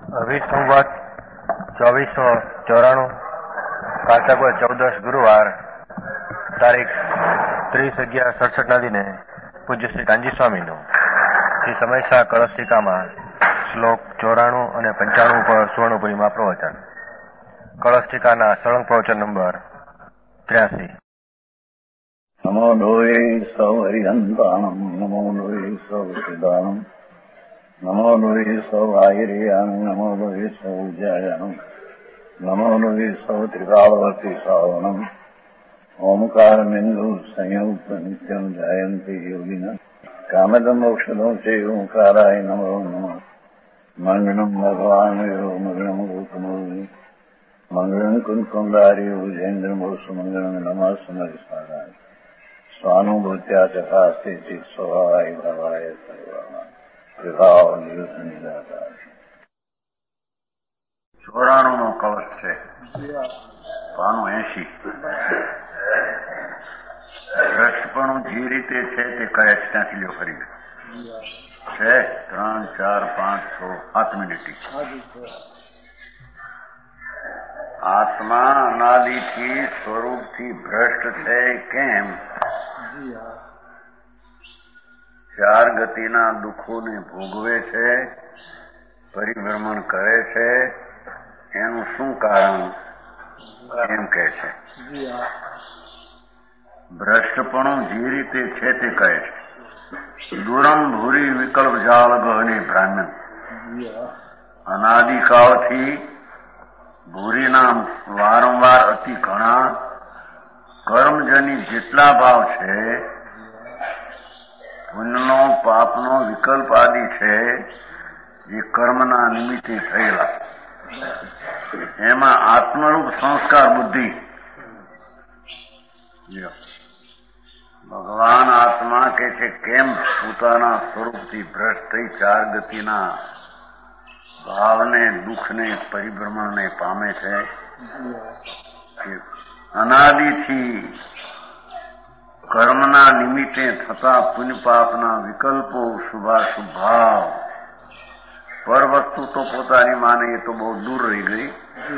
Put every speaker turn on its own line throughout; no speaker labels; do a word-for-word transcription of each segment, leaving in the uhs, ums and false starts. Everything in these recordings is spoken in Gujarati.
અભી સંવત ચોવીસો ચોરાણું કારતક ચૌદસ ગુરુવાર તારીખ ત્રીસ અગિયાર સડસઠ ના દિને પૂજ્ય શ્રી કાનજી સ્વામીનું શ્રી સમયસા કળશિકામાં શ્લોક ચોરાણું અને પંચાણું પર સુવર્ણપુરીમાં પ્રવચન. કળશિકાના સળંગ પ્રવચન નંબર ત્ર્યાસી.
નમો લોહે સૌ હરિહંતાણમ નમો લોહે સૌ સિદ્ધાણમ નમો લોહે સૌ આયર્યાન નમો લોહે સૌ જયાનમ નમો લોહે સૌ ત્રિકાળવતી શ્રાવણમ ઓમકાર બિંદુ સંયુક્ત નિત્યમ જાયંતી યોગિના કામદમ મોક્ષદો છે ઓંકારાય નમો નમઃ. મંગળમ ભગવાન મંગળમ ગોકમોહિ મંગળમ કુંકુંડારી ઉજેન્દ્રમો સુમંગળમ નમઃ સમરિસ્મરાય સ્વાનુભૂત્યા ચકાસ્તે ચિત સ્વભાવાય ભાવાય સર્વમાં વિભાવ નિયુત નિરાકાર. ચોરાણું નો કવચ છે, પાનું એસી. ભ્રષ્ટપણું જે રીતે છે તે કહે છે ત્યાંથી લ્યો ફરી છે. ત્રણ ચાર પાંચ છ સાત મિનિટ. આત્મા અનાદિથી સ્વરૂપથી ભ્રષ્ટ છે કેમ? ચાર ગતિના દુઃખોને ભોગવે છે, પરિભ્રમણ કરે છે, એનું શું કારણ એમ કે છે. ભ્રષ્ટપણું જે રીતે છે તે કહે છે. દુરમ ભૂરી વિકલ્પ જાળ ગહની બ્રાહ્મણ. અનાદિકાળથી ભૂરીના વારંવાર અતિ ઘણા કર્મજની જેટલા ભાવ છે, પુણ્યનો પાપનો વિકલ્પ આદિ છે, જે કર્મના નિમિત્તે થયેલા, એમાં આત્મરૂપ સંસ્કાર બુદ્ધિ. ભગવાન આત્મા કે છે કેમ પોતાના સ્વરૂપથી ભ્રષ્ટ થઈ ચાર ગતિના ભાવને, દુઃખને, પરિભ્રમણને પામે છે. અનાદિથી કર્મના નિમિત્તે થતા પુણ્ય પાપના વિકલ્પો, શુભાશુભ ભાવ, પર વસ્તુ તો પોતાની માને એ તો બહુ દૂર રહી ગઈ,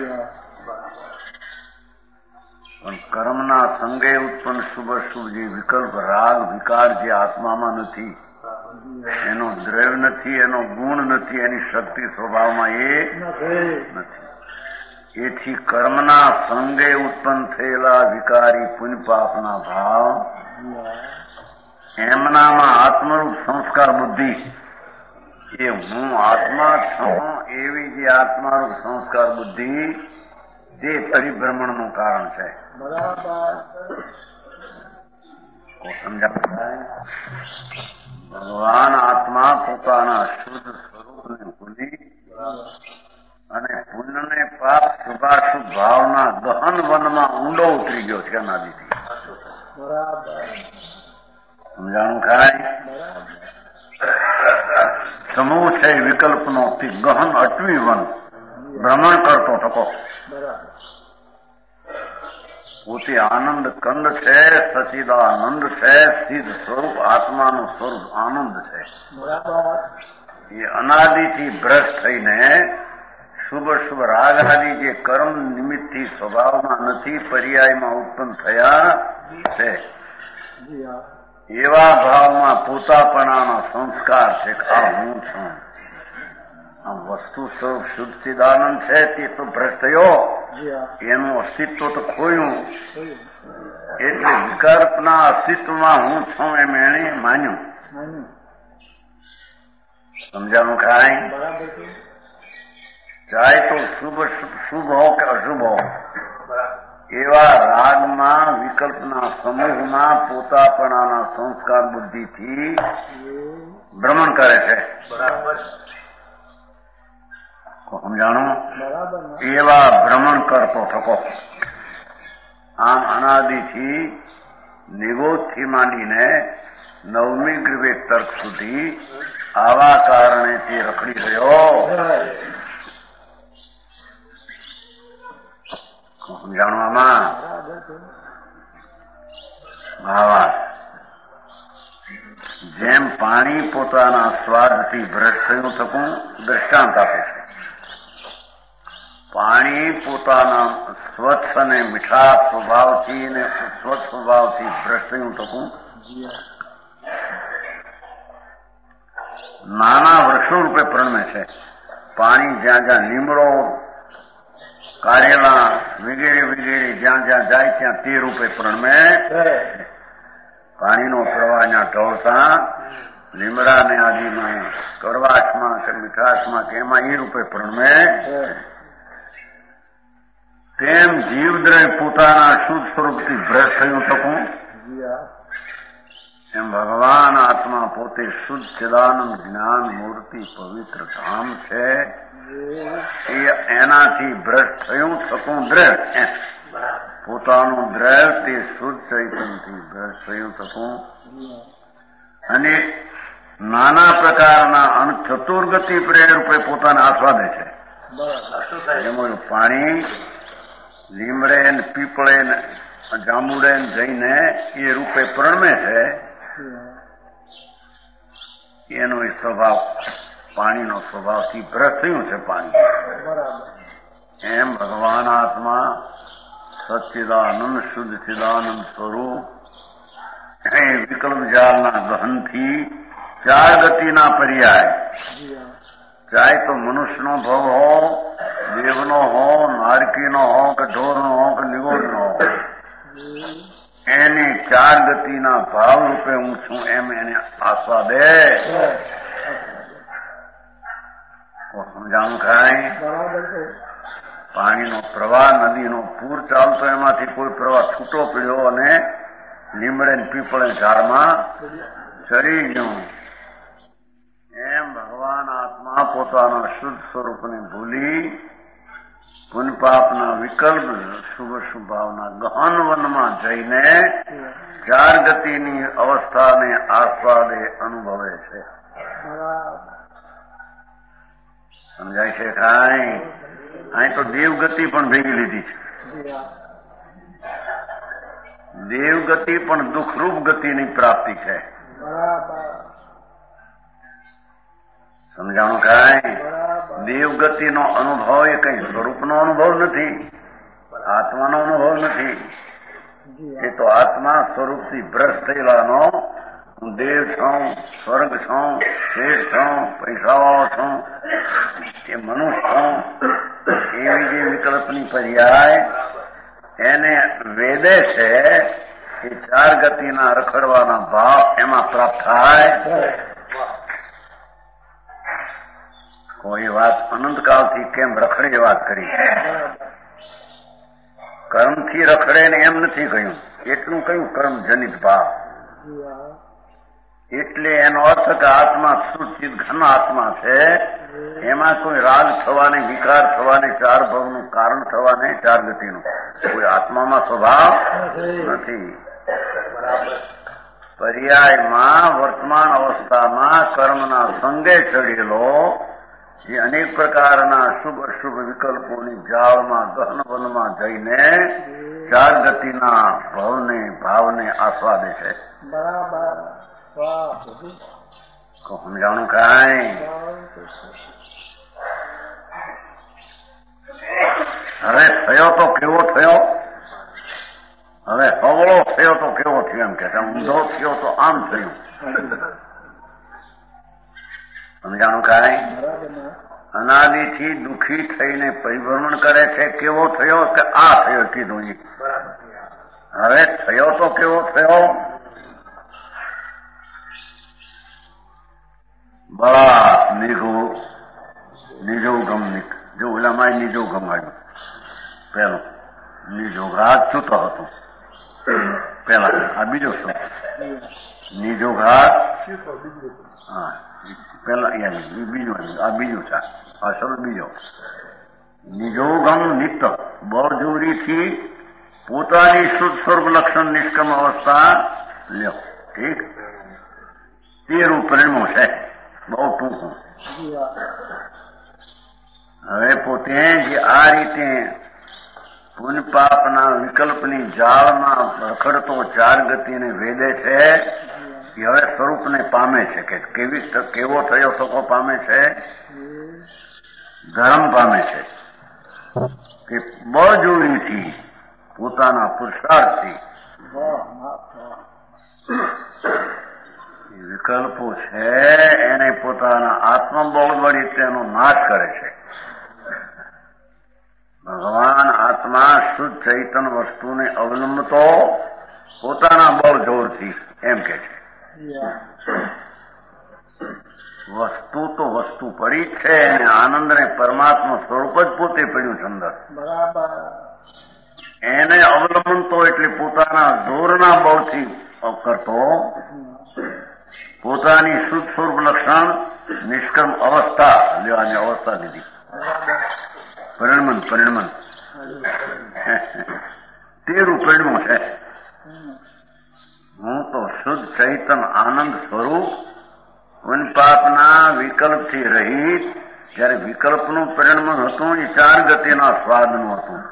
પણ કર્મના સંગે ઉત્પન્ન શુભ શુભ જે વિકલ્પ, રાગ, વિકાર જે આત્મામાં નથી, એનો દ્રવ્ય નથી, એનો ગુણ નથી, એની શક્તિ સ્વભાવમાં એ નથી. એથી કર્મના સંગે ઉત્પન્ન થયેલા વિકારી પુણ્ય પાપના ભાવ, એમનામાં આત્મરૂપ સંસ્કાર બુદ્ધિ, એ હું આત્મા છું એવી જે આત્મારૂપ સંસ્કાર બુદ્ધિ, તે પરિભ્રમણનું કારણ છે. સમજાય? ભગવાન આત્મા પોતાના શુદ્ધ સ્વરૂપને ભૂલી અને પુણ્ય ને પાપ, શુભાશુભ ભાવના ગહન વનમાં ઊંડો ઉતરી ગયો છે અનાદિથી. સમજાણું ખાય? સમૂહ છે વિકલ્પનો ગહન અટવી વન ભ્રમણ કરતો થકો. પોતે આનંદ કંદ છે, સચિદાનંદ છે, સિદ્ધ સ્વરૂપ આત્માનું સ્વરૂપ આનંદ છે. એ અનાદિથી ભ્રષ્ટ થઈને શુભ શુભ રાગ આદિ જે કર્મ નિમિત્તથી સ્વભાવમાં નથી, પર્યાયમાં ઉત્પન્ન થયા છે, એવા ભાવમાં પોતાપણાના સંસ્કાર છે. આ હું છું, આ વસ્તુ સ્વરૂપ શુદ્ધ ચિદાનંદ છે, તે તો ભ્રષ્ટ થયો, એનું અસ્તિત્વ તો ખોયું. એટલે વિકલ્પના અસ્તિત્વમાં હું છું એમ એને માન્યું. સમજાણું ખાય? ચાહે તો શુભ શુભ હો કે અશુભ હો, એવા રાગમાં, વિકલ્પના સમૂહમાં પોતાપણાના સંસ્કાર બુદ્ધિથી ભ્રમણ કરે છે. સમજાણું? એવા ભ્રમણ કરતો થકો. આમ અનાદિથી નિગોદથી માંડીને નવમી ગ્રીવે તર્ક સુધી આવા કારણે તે રખડી રહ્યો. સમજાણવામાં ભાવાર્થ. જેમ પાણી પોતાના સ્વાદથી ભ્રષ્ટ થયું થકું દ્રષ્ટાંત આપે છે. પાણી પોતાના સ્વચ્છ અને મીઠા સ્વભાવથી અને સ્વચ્છ સ્વભાવથી ભ્રષ્ટ થયું ટકું નાના વૃક્ષો રૂપે પ્રણમે છે. પાણી જ્યાં જ્યાં લીમડો કારેલા વગેરે વગેરે જ્યાં જ્યાં જાય ત્યાં તે રૂપે પ્રણમે. પાણીનો પ્રવાહ જ્યાં ઢોળતા લીમડાને આદિમાં કડવાશમાં કે મીઠાશમાં કે એમાં એ રૂપે પ્રણમે. તેમ જીવદ્રવ્ય પોતાના શુદ્ધ સ્વરૂપથી ભ્રષ્ટ થયું શકું એમ ભગવાન આત્મા પોતે શુદ્ધ ચિદાનંદ જ્ઞાન મૂર્તિ પવિત્ર ધામ છે. એ એનાથી ભ્રષ્ટ થયું શકું દ્રવ્ય પોતાનું દ્રવ્ય તે શુદ્ધ ચૈતનથી ભ્રષ્ટ થયું શકું અને નાના પ્રકારના અને ચતુર્ગતિ પ્રેર રૂપે પોતાને આસ્વાદે છે. એમાં પાણી લીમડે ને પીપળે ને જાંબુડે જઈને એ રૂપે પ્રણમે છે. એનો એ સ્વભાવ પાણીનો સ્વભાવથી ભ્રષ્ટ થયું છે પાણી. એમ ભગવાન આત્મા સચ્ચિદાનંદ શુદ્ધ ચિદાનંદ સ્વરૂપ એ વિકલ્પ જાળના ગહનથી ચાર ગતિના પર્યાય ચાહે તો મનુષ્યનો ભવ હો, દેવનો હો, નારકીનો હો કે ઢોરનો હો કે નિગોળનો હો, એની ચાર ગતિના ભાવ રૂપે હું છું એમ એને આસ્વાદે. સમજાણું ખાય? પાણીનો પ્રવાહ નદીનો પૂર ચાલતો એમાંથી કોઈ પ્રવાહ છૂટો પડ્યો અને લીમડે ને પીપળે ઝાડમાં ચડી ગયું. એમ ભગવાન આત્મા પોતાના શુદ્ધ સ્વરૂપને ભૂલી પુન પાપના વિકલ્પ શુભ શુભાવના ગહન વનમાં જઈને ચાર ગતિની અવસ્થાને આસ્વાદે અનુભવે છે. સમજાય છે કાંઈ? અહીં તો દેવગતિ પણ ભેગી લીધી છે. દેવગતિ પણ દુઃખરૂપ ગતિની પ્રાપ્તિ છે. સમજાણું કાંઈ? દેવગતિનો અનુભવ એ કઈ સ્વરૂપનો અનુભવ નથી, આત્માનો અનુભવ નથી. એ તો આત્મા સ્વરૂપથી ભ્રષ્ટ થયેલાનો હું દેવ છું, સ્વર્ગ છું, શેઠ છું, પૈસાવાળો છું, એ મનુષ્ય છું, એવી જે વિકલ્પની પર્યાય એને વેદે છે એ ચાર ગતિના રખડવાના ભાવ એમાં પ્રાપ્ત થાય. કોઈ વાત અનંતકાળથી કેમ રખડે વાત કરી, કર્મથી રખડે ને એમ નથી કહ્યું, એટલું કહ્યું કર્મ જનિત ભાવ. એટલે એનો અર્થ કે આત્મા સુચિત ઘન આત્મા છે, એમાં કોઈ રાગ થવાને, વિકાર થવાને, ચાર ભવનું કારણ થવાને, ચાર ગતિનું કોઈ આત્મામાં સ્વભાવ નથી. પર્યાયમાં વર્તમાન અવસ્થામાં કર્મના સંગે ચડેલો જે અનેક પ્રકારના શુભ અશુભ વિકલ્પોની જાળમાં ગહન વનમાં જઈને ચાર ગતિના ભવને ભાવને આસ્વાદે છે. બરાબર. સમજાણું કાંઈ? હવે થયો તો કેવો થયો, હવે હવળો થયો તો કેવો થયો એમ કે ઊંધો થયો તો આમ થયું. સમજાણું કાંઈ? અનાદિથી દુઃખી થઈને પરિભ્રમણ કરે છે, કેવો થયો કે આ થયો કીધું. હવે થયો તો કેવો થયો, બળા નિઘો નિજો ગમ જો ઓલામાં નિજો ગમાડ્યું. પેલો નિજો ઘાત છૂટો હતો પેલા, આ બીજો શું નિજો ઘાત, હા પેલા બીજું, આ બીજું છે, આ શબ્દ બીજો. નિજોગમ નિત્ય બળજોરીથી પોતાની શુદ્ધ સ્વરૂપ લક્ષણ નિષ્કમ અવસ્થા લ્યો. ઠીક, તે રૂપ પ્રેમો છે, બહુ ટૂંકું. હવે પોતે જે આ રીતે પુન પાપના વિકલ્પની જાળમાં રખડતો ચાર ગતિને વેદે છે, એ હવે સ્વરૂપને પામે છે કે કેવી કેવો થયો સકો પામે છે, ધર્મ પામે છે. કે બળજોરીથી પોતાના પુરુષાર્થથી વિકલ્પો છે એને પોતાના આત્મબળ વળી તેનો નાશ કરે છે. ભગવાન આત્મા શુદ્ધ ચૈતન વસ્તુને અવલંબતો પોતાના બળ જોરથી એમ કે છે. વસ્તુ તો વસ્તુ પડી જ છે અને આનંદ ને પરમાત્મા સ્વરૂપ જ પોતે પડ્યું છે અંદર. એને અવલંબતો એટલે પોતાના જોરના બળથી કરતો પોતાની શુદ્ધ સ્વરૂપ લક્ષણ નિષ્કર્મ અવસ્થા લેવાની અવસ્થા લીધી. પરિણમન પરિણમન તેરું પરિણમો છે. હું તો શુદ્ધ ચૈતન આનંદ સ્વરૂપ પાપના વિકલ્પથી રહિત. જયારે વિકલ્પનું પરિણમન હતું એ ચાર ગતિના સ્વાદનું હતું.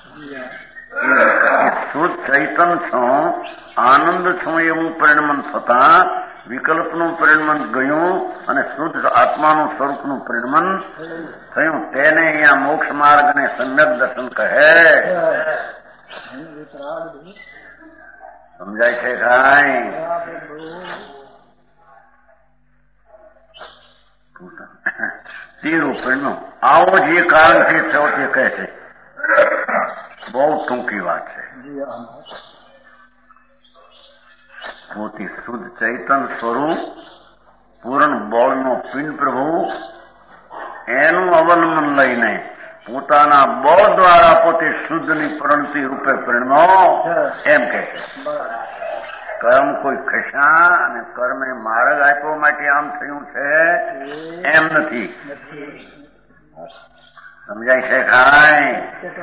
એ શુદ્ધ ચૈતન છું આનંદ છું એવું પરિણમન થતા વિકલ્પનું પરિણમન ગયું અને શુદ્ધ આત્માનું સ્વરૂપનું પરિણમન થયું. તેને અહીંયા મોક્ષ માર્ગ ને સમ્યક દર્શન કહે. સમજાય છે કાંઈ? તેરું પરિણમ આવો જે કારણથી થયો તે કહે છે. બહુ ટૂંકી વાત છે. પોતે શુદ્ધ ચૈતન સ્વરૂપ પૂર્ણ બળનો પિંડ પ્રભુ એનું અવલંબન લઈને પોતાના બળ દ્વારા પોતે શુદ્ધની પ્રણતિ રૂપે પરિણમો એમ કે છે. કર્મ કોઈ ખસા અને કર્મે માર્ગ આપ્યો માટે આમ થયું છે એમ નથી. સમજાય છે કાંઈ?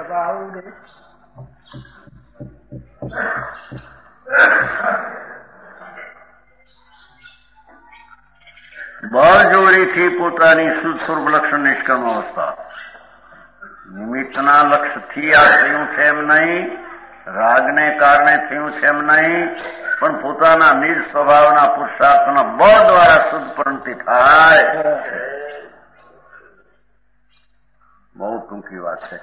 બળજોરીથી પોતાની શુદ્ધ સ્વરૂપ લક્ષણ નિષ્કર્મ અવસ્થા નિમિત્તના લક્ષ્યથી આ થયું છે એમ નહીં, રાગને કારણે થયું છે એમ નહીં, પણ પોતાના નિજ સ્વભાવના પુરુષાર્થના બળ દ્વારા શુદ્ધ પ્રણતિ થાય. બહુ ટૂંકી વાત છે.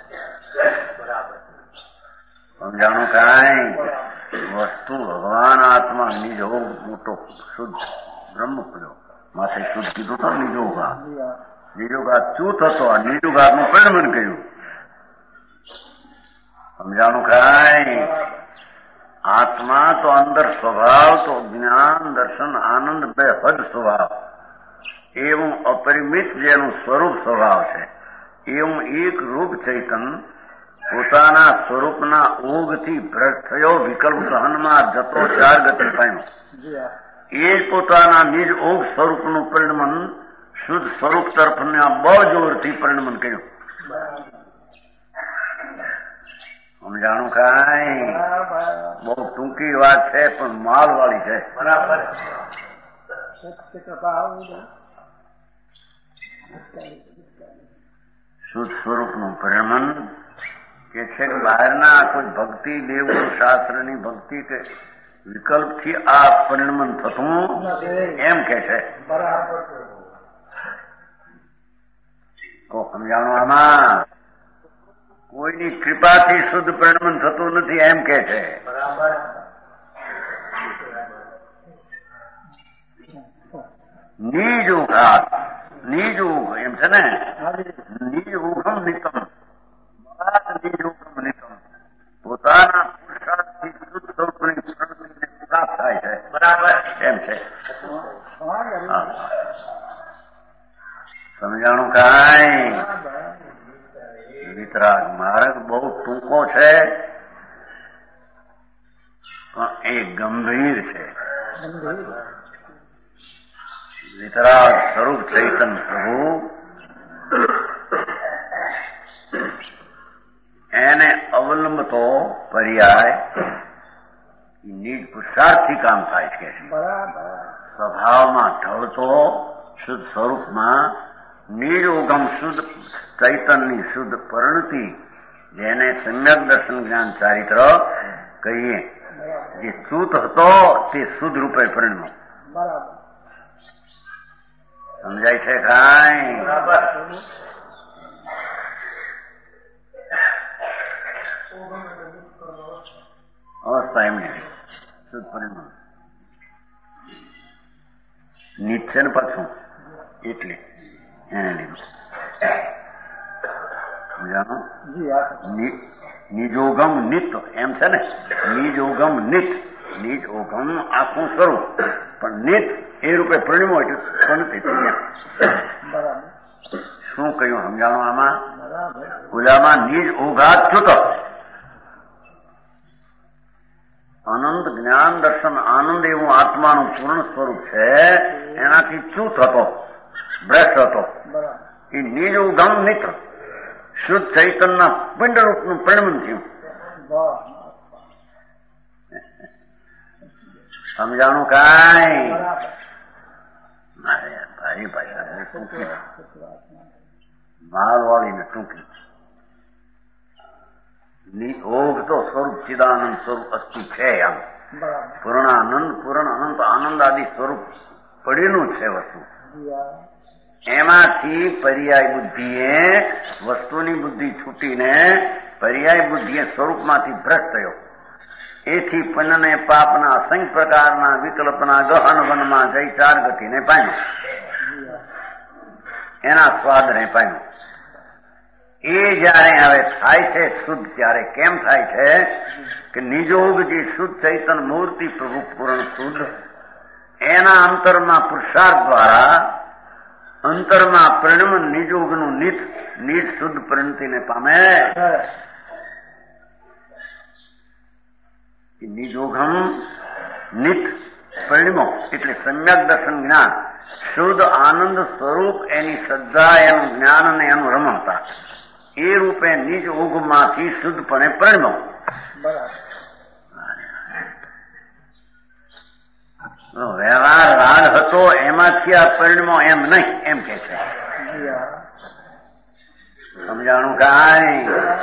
સમજાણું કાંઈ? વસ્તુ ભગવાન આત્મા નિજો મોટો શુદ્ધ બ્રહ્મ પડ્યો માથે શુદ્ધ કીધું તો નિજોગા નિજોગા ચૂત હતો. આ નિજોગાનું પરિણમન કર્યું. સમજાણું કાંઈ? આત્મા તો અંદર સ્વભાવ તો જ્ઞાન દર્શન આનંદ બે હદ સ્વભાવ એવું અપરિમિત જેનું સ્વરૂપ સ્વભાવ છે એવું એક રૂપ ચૈતન પોતાના સ્વરૂપના ઓગથી ભ્રષ્ટ થયો વિકલ્પ સહનમાં જતો ચાર ગતિ પામ્યો. એ જ પોતાના નિજ ઓગ સ્વરૂપનું પરિણમન શુદ્ધ સ્વરૂપ તરફના બળ જોરથી પરિણમન કર્યું. સમજાણું કાંઈ? બહુ ટૂંકી વાત છે પણ માલ વાળી છે. બરાબર. શુદ્ધ સ્વરૂપનું પરિણમન કે છે કે બહારના કોઈ ભક્તિ દેવનું શાસ્ત્રની ભક્તિ કે વિકલ્પથી આ પરિણમન થતું એમ કે છે. તો સમજાણું આમાં કોઈની કૃપાથી શુદ્ધ પરિણમન થતું નથી એમ કે છે. નિજ ઉઘાત નિજ ઉઘ એમ છે ને નિજ ઉઘમ નિતમ નિજ ઉઘમ નિતમ પોતાના પુરુષાર્થથી શુદ્ધ સ્વરૂપની પ્રણતિને પ્રાપ્ત થાય છે. બરાબર એમ છે. સમજાણું કાંઈ? વિતરાગ માર્ગ બહુ ટૂંકો છે પણ એ ગંભીર છે. વિતરાગ સ્વરૂપ ચૈતન પ્રભુ એને અવલંબતો પર્યાય નિજ પુરુષાર્થથી કામ થાય છે. સ્વભાવમાં ઢળતો શુદ્ધ સ્વરૂપમાં નિજ ઉગમ શુદ્ધ ચૈતનની શુદ્ધ પરિણતિ જેને સમ્યક દર્શન જ્ઞાન ચારિત્ર કહીએ. જે ચૂત હતો તે શુદ્ધ રૂપે પરિણમ્યો. સમજાય છે કાંઈ? શુદ્ધ પરિણામ નીત છે ને પાછું એટલે એને લીધું સમજાણો નિજોગમ નિત એમ છે ને નિજોગમ નિત નિજ ઓગમ આખું સ્વરૂપ પણ નિત એ રૂપે પરિણમો એટલે પનતી શું કહ્યું સમજાણું આમાં ઓલામાં નિજ ઓઘાત છૂટ અનંત જ્ઞાન દર્શન આનંદ એવું આત્માનું પૂર્ણ સ્વરૂપ છે એનાથી ચ્યુત હતો ભ્રષ્ટ હતો એ નિજ ઉગમ નિત્ર શુદ્ધ ચૈતનના પિંડરૂપનું પરિણમન થયું સમજાણું કાંઈ ભારી ભાષા ટૂંકી માલ વાળીને ટૂંકી ઓઘ તો સ્વરૂપ ચિદાનંદ સ્વરૂપ અસ્તુ છે આમ પૂર્ણાનંદ પૂર્ણ અનંત આનંદ આદિ સ્વરૂપ પડેલું છે વસ્તુ એમાંથી પર્યાય બુદ્ધિએ વસ્તુની બુદ્ધિ છૂટીને પર્યાય બુદ્ધિએ સ્વરૂપમાંથી ભ્રષ્ટ થયો એથી પનને પાપના અસંખ્ય પ્રકારના વિકલ્પના ગહન વનમાં જઈ ચાર ગતિને પામ્યું એના સ્વાદને પામ્યું એ જયારે હવે થાય છે શુદ્ધ ત્યારે કેમ થાય છે કે નિજોગ જે શુદ્ધ ચૈતન મૂર્તિ પ્રભુ પૂર્ણ શુદ્ધ એના અંતરમાં પુરુષાર્થ દ્વારા અંતરમાં પરિણમ નિજોગનું નિત નિજ શુદ્ધ પરિણતિને પામે નિજોગમ નિત પરિણમો એટલે સમ્યક દર્શન જ્ઞાન શુદ્ધ આનંદ સ્વરૂપ એની શ્રદ્ધા એનું જ્ઞાન અને એનું રમણતા એ રૂપે નિજ ઓગમાંથી શુદ્ધપણે પરિણમો વ્યવહાર રાગ હતો એમાંથી આ પરિણમો એમ નહીં એમ કે છે સમજાણું કાંઈ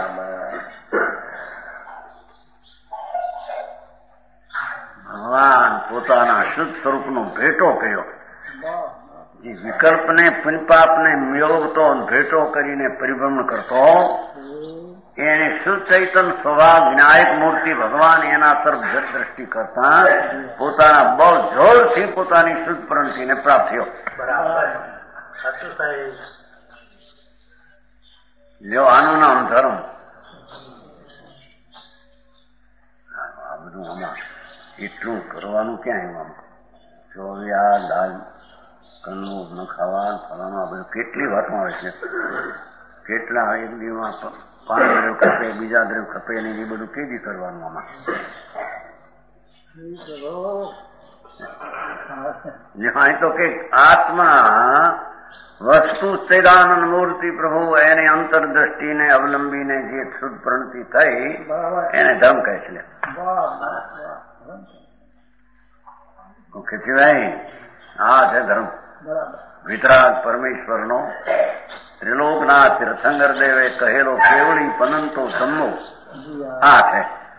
ભગવાન પોતાના શુદ્ધ સ્વરૂપનો ભેટો કર્યો એ વિકલ્પને પુનપાપને મેળવતો ભેટો કરીને પરિભ્રમણ કરતો એને શુદ્ધ ચૈતન સ્વભાવ વિનાયક મૂર્તિ ભગવાન એના તરફ દ્રષ્ટિ કરતા પોતાના બળ જોરથી પોતાની શુદ્ધ પ્રણતિને પ્રાપ્ત થયો લ્યો આનું નામ ધર્મ આ બધું આમાં એટલું કરવાનું ક્યાં એમાં ચોવ્યા દાલ કનનું ન ખાવા ફલામાં બધું કેટલી વાતમાં આવે છે કેટલા એક દિવસમાં પાંચ દ્રવ ખપે બીજા દ્રવ ખપે નહીં એ બધું કેદી કરવાનું આમાં જ્યાં તો કે આત્મા વસ્તુ ચૈદાનંદ મૂર્તિ પ્રભુ એને અંતરદ્રષ્ટિને અવલંબીને જે શુદ્ધ પ્રણતિ થઈ એને ધર્મ કહે છે ભાઈ આ છે ધર્મ વિતરાગ પરમેશ્વરનો ત્રિલોકના તીર્થંકર દેવે કહેલો કેવળી પનંતો ધમ્મો આ છે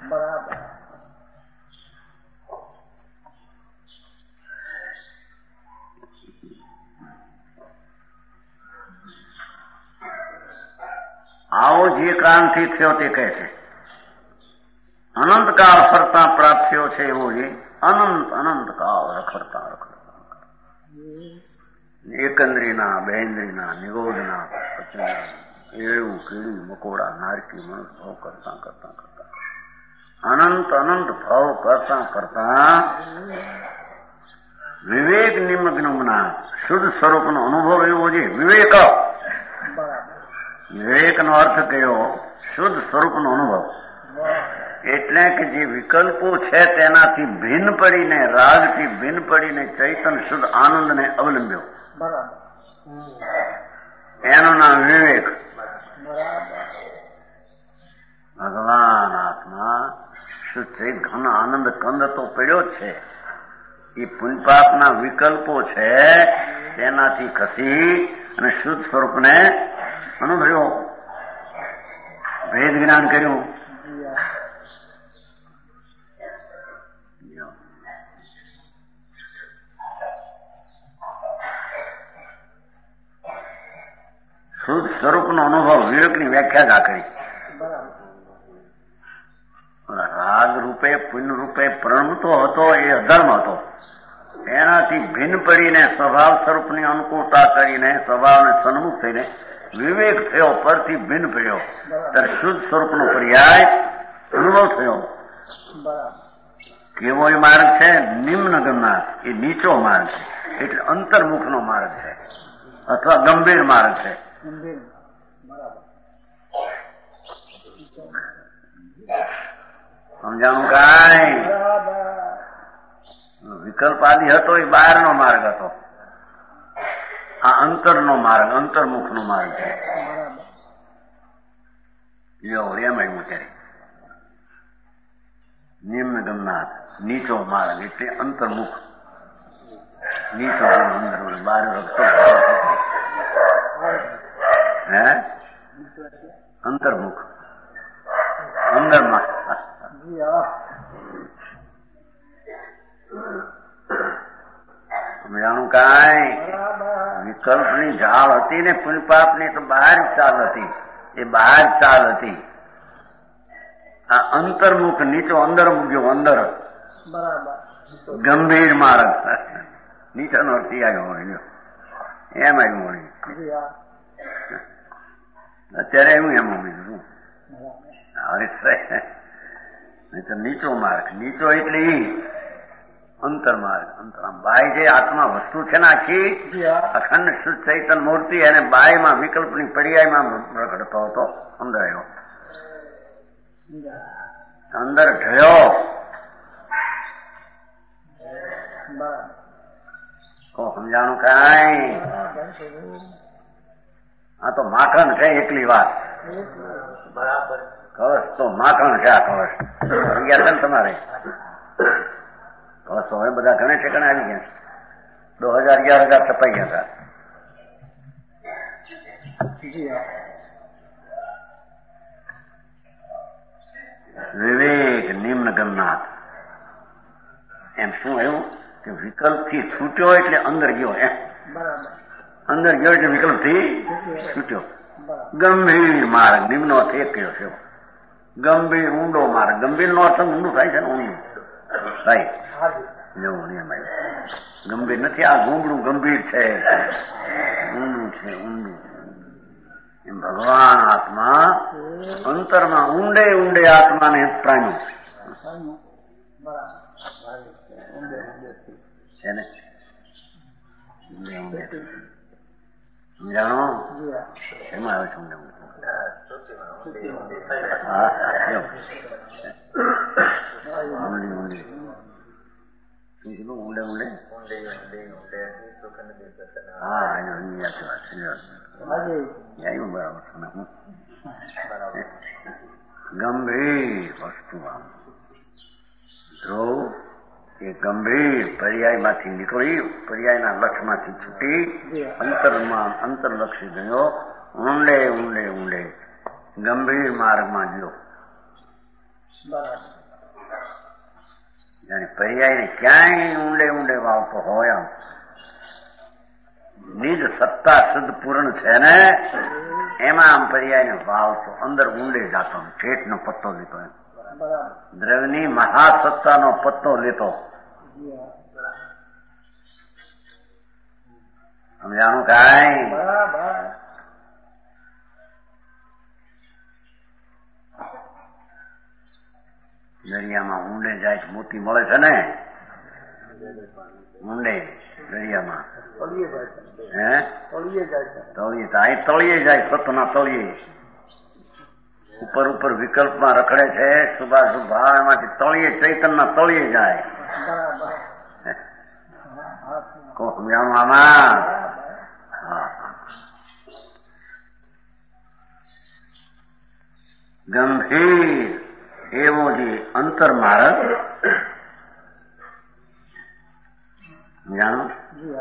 આવો જે ક્રાંતિ થયો તે કહે છે અનંતકાળ ફરતા પ્રાપ્ત થયો છે એવો જે અનંત અનંતકાળ રખડતા રખડતા એકંદ્રીના બેન્દ્રીના નિગોદના એવું કીડી મકોડા નારકી મનુષ્ય ભાવ કરતા કરતા કરતા અનંત અનંત ભાવ કરતા કરતા વિવેક નિમગ્નના શુદ્ધ સ્વરૂપનો અનુભવ એવો છે વિવેક વિવેકનો અર્થ કયો શુદ્ધ સ્વરૂપનો અનુભવ એટલે કે જે વિકલ્પો છે તેનાથી ભિન્ન પડીને રાગથી ભિન્ન પડીને ચૈતન શુદ્ધ આનંદને અવલંબ્યો એનું નામ વિવેક ભગવાન આત્મા શુદ્ધ ઘન આનંદ કંદ તો પડ્યો જ છે એ પુણ્યપાપના વિકલ્પો છે તેનાથી ખસી અને શુદ્ધ સ્વરૂપને અનુભવ્યો ભેદ જ્ઞાન કર્યું શુદ્ધ સ્વરૂપનો અનુભવ વિવેકની વ્યાખ્યા જ આ કરી રાગ રૂપે રૂપે પુણ્ય રૂપે પ્રણમતો હતો એ અધર્મ હતો. એનાથી ભિન્ન પડીને સ્વભાવ સ્વરૂપની અનુકૂળતા કરીને સ્વભાવને સન્મુખ થઈને વિવેક થયો, પરથી ભિન્ન પડ્યો ત્યારે શુદ્ધ સ્વરૂપનો પર્યાય અનુભવ થયો. કેવો એ માર્ગ છે? નિમ્ન ગમનાર, એ નીચો માર્ગ છે, એટલે અંતર્મુખનો માર્ગ છે અથવા ગંભીર માર્ગ છે. સમજાણું? કાંઈ વિકલ્પ આદિ હતો એ બહારનો માર્ગ હતો. આ અંતરનો માર્ગ, અંતર્મુખનો માર્ગ છે. લ્યો એમ આવ્યું ત્યારે નિમ્ન ગમનાર, નીચો માર્ગ એટલે અંતર્મુખ. નીચો અંદર બહાર રખતો હે અંતર્મુખ અંદરમાં. સમજાણું? કાંઈ વિકલ્પની ઝાળ હતી ને પુલપાપની તો બહાર ચાલ હતી, એ બહાર ચાલ હતી. આ અંતર્મુખ નીચો અંદર મૂક્યો, અંદર ગંભીર માર્ગ. નીચેનો અર્થ આવ્યો હોય એમ આવ્યું હોય અત્યારે આવ્યું એમ બીજું હવે નીચો માર્ગ. નીચો એટલે અંતર માર્ગ. અંતર બાય જે આત્મા વસ્તુ છે ને આખી અખંડ શુદ્ધ ચૈતન મૂર્તિ અને બાયમાં વિકલ્પની પર્યાયમાં પ્રગટતો હતો. અંદર આવ્યો, અંદર ઢળ્યો. તો સમજાણું? કાંઈ આ તો માખણ છે એકલી વાત. બરાબર. કળશ તો માખણ છે. આ કળશ આવી ગયા છે ને તમારે કળશો હવે બધા ઘણે ઠેકાણે આવી ગયા. દો હજાર અગિયાર હજાર છપાઈ ગયા હતા. વિવેક નિમ્ન ગમનાથ. એમ શું એવું કે વિકલ્પ થી છૂટ્યો એટલે અંદર ગયો. એમ અંદર ગયો એટલે વિકલ્પ થી છૂટ્યો. ગંભીર માર્ગ. નિમ્નો અર્થ એક કયો છે. ગંભીર ઊંડો માર્ગ. ગંભીર નો અર્થ ઊંડું થાય છે ને, ઊંડું થાય એવું નિયમ આવ્યો. ગંભીર નથી, આ ગુંગળું ગંભીર છે, ઊંડું છે, ઊંડું. એમ ભગવાન આત્મા અંતરમાં ઊંડે ઊંડે આત્માને પ્રાણ્યું છે ને. સમજાણો? એમાં આવે છે ઊંડે ઊંડે. હા ઊંડી ઊંડી ઊંડે ઊંડે. હા આવ્યું બરાબર. ગંભીર વસ્તુ આમ ધ્રુવ એ ગંભીર પર્યાયમાંથી નીકળી, પર્યાયના લક્ષમાંથી છૂટી અંતરમાં અંતરલક્ષી ગયો. ઊંડે ઊંડે ઊંડે ગંભીર માર્ગમાં ગયો. જાણે પર્યાયને ક્યાંય ઊંડે ઊંડે વાવતો હોય આમ નિજ સત્તા શુદ્ધ પૂર્ણ છે ને એમાં આમ પર્યાયને વાવતો અંદર ઊંડે જાતો. ઠેઠનો પત્તો લેતો, એમ દ્રવ્યની મહાસત્તાનો પત્તો લેતો. સમજાણું? કાંઈ દરિયામાં ઊંડે જાય મોતી મળે છે ને, ઊંડે દરિયામાં હે તળિયે જાય, તળિયે જાય, સતના તળિયે ઉપર ઉપર વિકલ્પમાં રખડે છે. શુભાશુભ ભાવ એમાંથી તળિયે ચૈતનના તળિયે જાય. સમજાણું આમાં? હા. ગંભીર એવો જે અંતર માર્ગ જાણો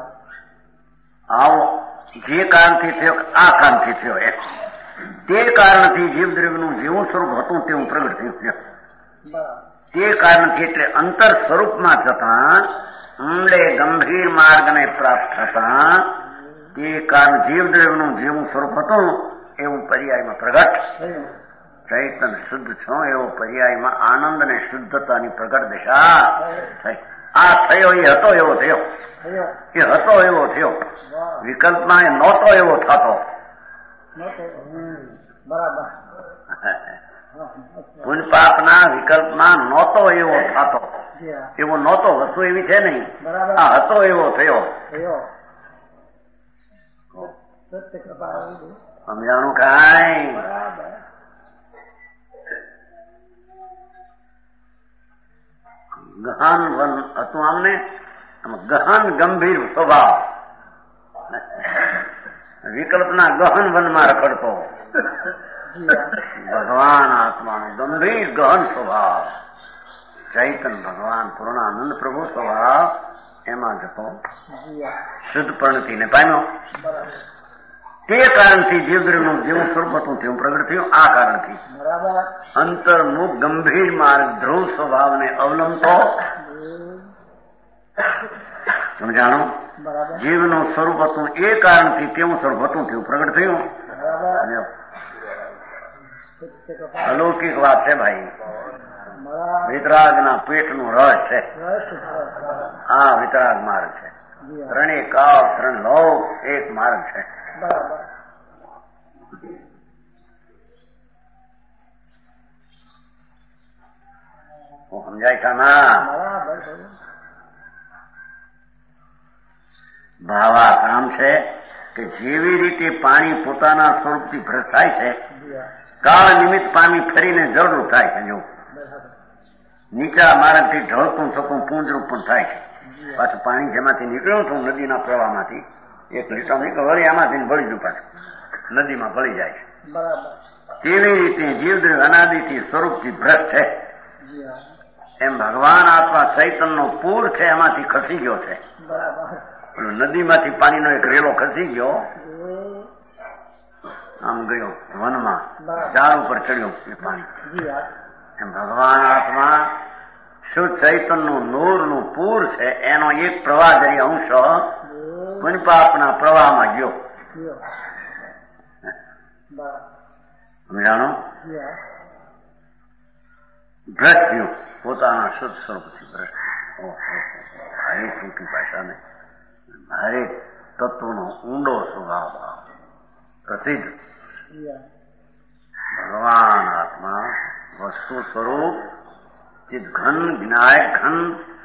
આવો જે કારણથી થયો આ કારણથી થયો એમ તે કારણથી જીવદ્રવ્યનું જેવું સ્વરૂપ હતું તેવું પ્રગટ થયું. તે કારણથી એટલે અંતર સ્વરૂપમાં જતા ઊંડે ગંભીર માર્ગને પ્રાપ્ત થતા તે કારણ જીવદ્રવ્યનું જેવું સ્વરૂપ હતું એવું પર્યાયમાં પ્રગટ ચૈતન શુદ્ધ છો એવો પર્યાયમાં આનંદ અને શુદ્ધતાની પ્રગટ દિશા થઈ. આ થયો એ હતો એવો થયો, એ હતો એવો થયો. વિકલ્પમાં એ નહોતો એવો થતો.
બરાબર.
પુણ્ય પાપના વિકલ્પમાં નહોતો એવો થતો, એવો નહોતો. વસ્તુ એવી છે નહીં. આ હતો એવો થયો. સમજાણું કાંઈ? ગહન વન હતું આમને, ગહન ગંભીર સ્વભાવ, વિકલ્પના ગહન વનમાં રખડતો ભગવાન આત્માનો ગંભીર ગહન સ્વભાવ, ચૈતન ભગવાન પૂર્ણાનંદ પ્રભુ સ્વભાવ એમાં જતો શુદ્ધ પ્રણતિને પામ્યો. તે કારણથી જીવદ્રનું જેવું સ્વરૂપ હતું તેવું પ્રગટ થયું. આ કારણથી અંતર્મુખ ગંભીર માર્ગ ધ્રુવ સ્વભાવને અવલંબતો સમજાણું. જીવનું સ્વરૂપ હતું એ કારણથી તેવું સ્વરૂપ હતું તેવું પ્રગટ થયું. અલૌકિક વાત છે ભાઈ. વિતરાગના પેટનું રસ છે. આ વિતરાગ માર્ગ છે. ત્રણેય કાળ ત્રણ લોક એક માર્ગ છે. સમજાય છે ના? ભાવાકામ છે કે જેવી રીતે પાણી પોતાના સ્વરૂપથી ભ્રષ્ટ થાય છે, કાળ નિમિત્ત પાણી ફરીને જળરૂપ થાય છે. જો નીચા માર્ગથી ઢળતું થતું પૂંજરૂપ પણ થાય છે. પાછું પાણી જેમાંથી નીકળ્યું હતું નદીના પ્રવાહમાંથી એક લીટર નીકળ વળી આમાંથી ભળી ગયું, પાછું નદીમાં ભળી જાય છે. તેવી રીતે જીવદ્રવ અનાદિથી સ્વરૂપથી ભ્રષ્ટ છે. એમ ભગવાન આત્મા ચૈતનનો પૂર છે, એમાંથી ખસી ગયો છે. નદીમાંથી પાણીનો એક રેલો ખસી ગયો, આમ ગયો વનમાં, ઝાડ ઉપર ચડ્યો એ પાણી. એમ ભગવાન આત્મા શુદ્ધ ચૈતનનું નૂરનું પૂર છે, એનો એક પ્રવાહ જરી અંશ પુણ્યપાપના પ્રવાહમાં ગયો. સમજાણો? ભ્રષ્ટ થયું પોતાના શુદ્ધ સ્વરૂપથી. ભ્રષ્ટ ભારે ટૂંકી ભાષાને ભારે તત્વનો ઊંડો સ્વભાવ પ્રસિદ્ધ. ભગવાન આત્મા વસ્તુ સ્વરૂપ ચિત ઘન વિનાયક ઘન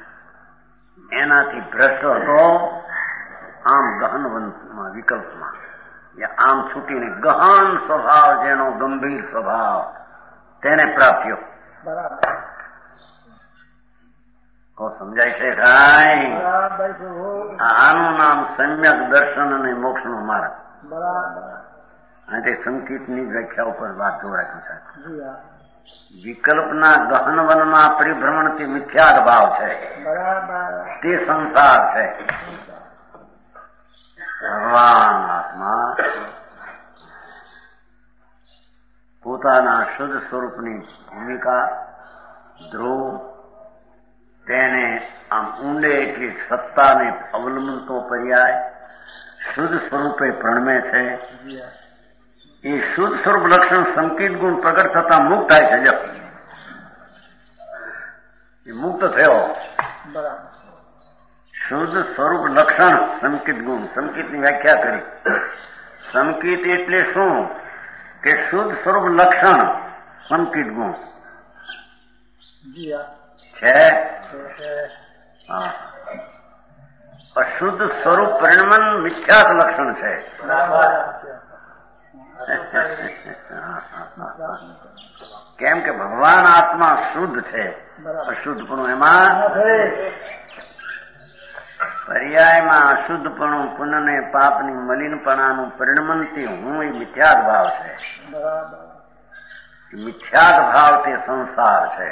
એનાથી ભ્રષ્ટ હતો. આમ ગહન વનમાં વિકલ્પમાં આમ છૂટીને ગહન સ્વભાવ જેનો ગંભીર સ્વભાવ તેને પ્રાપ્યો. તો સમજાય છે કાંઈ? આનું નામ સમ્યક દર્શન અને મોક્ષ નો માર્ગ. આ સંકેતની વ્યાખ્યા ઉપર વાત જોડાયું છે. વિકલ્પના ગહન વનમાં પરિભ્રમણથી મિથ્યાદ ભાવ છે, તે સંસાર છે. ભગવાન આત્મા પોતાના શુદ્ધ સ્વરૂપની ભૂમિકા ધ્રુવ તેને આમ ઊંડે એટલી સત્તાને અવલંબતો પર્યાય શુદ્ધ સ્વરૂપે પ્રણમે છે. એ શુદ્ધ સ્વરૂપ લક્ષણ સંકેત ગુણ પ્રગટ થતા મુક્ત થાય છે. જ એ મુક્ત થયો. શુદ્ધ સ્વરૂપ લક્ષણ સંકેત ગુણ. સંકેતની વ્યાખ્યા કરી. સંકેત એટલે શું? કે શુદ્ધ સ્વરૂપ લક્ષણ સંકેત ગુણ છે. હા, અશુદ્ધ સ્વરૂપ પરિણમન મિથ્યાત લક્ષણ છે. કેમ કે ભગવાન આત્મા શુદ્ધ છે, અશુદ્ધપણું એમાં પર્યાયમાં અશુદ્ધપણું પુનઃને પાપની મલિનપણાનું પરિણમનથી હું એ મિથ્યાદ ભાવ છે. મિથ્યાદ ભાવ તે સંસાર છે.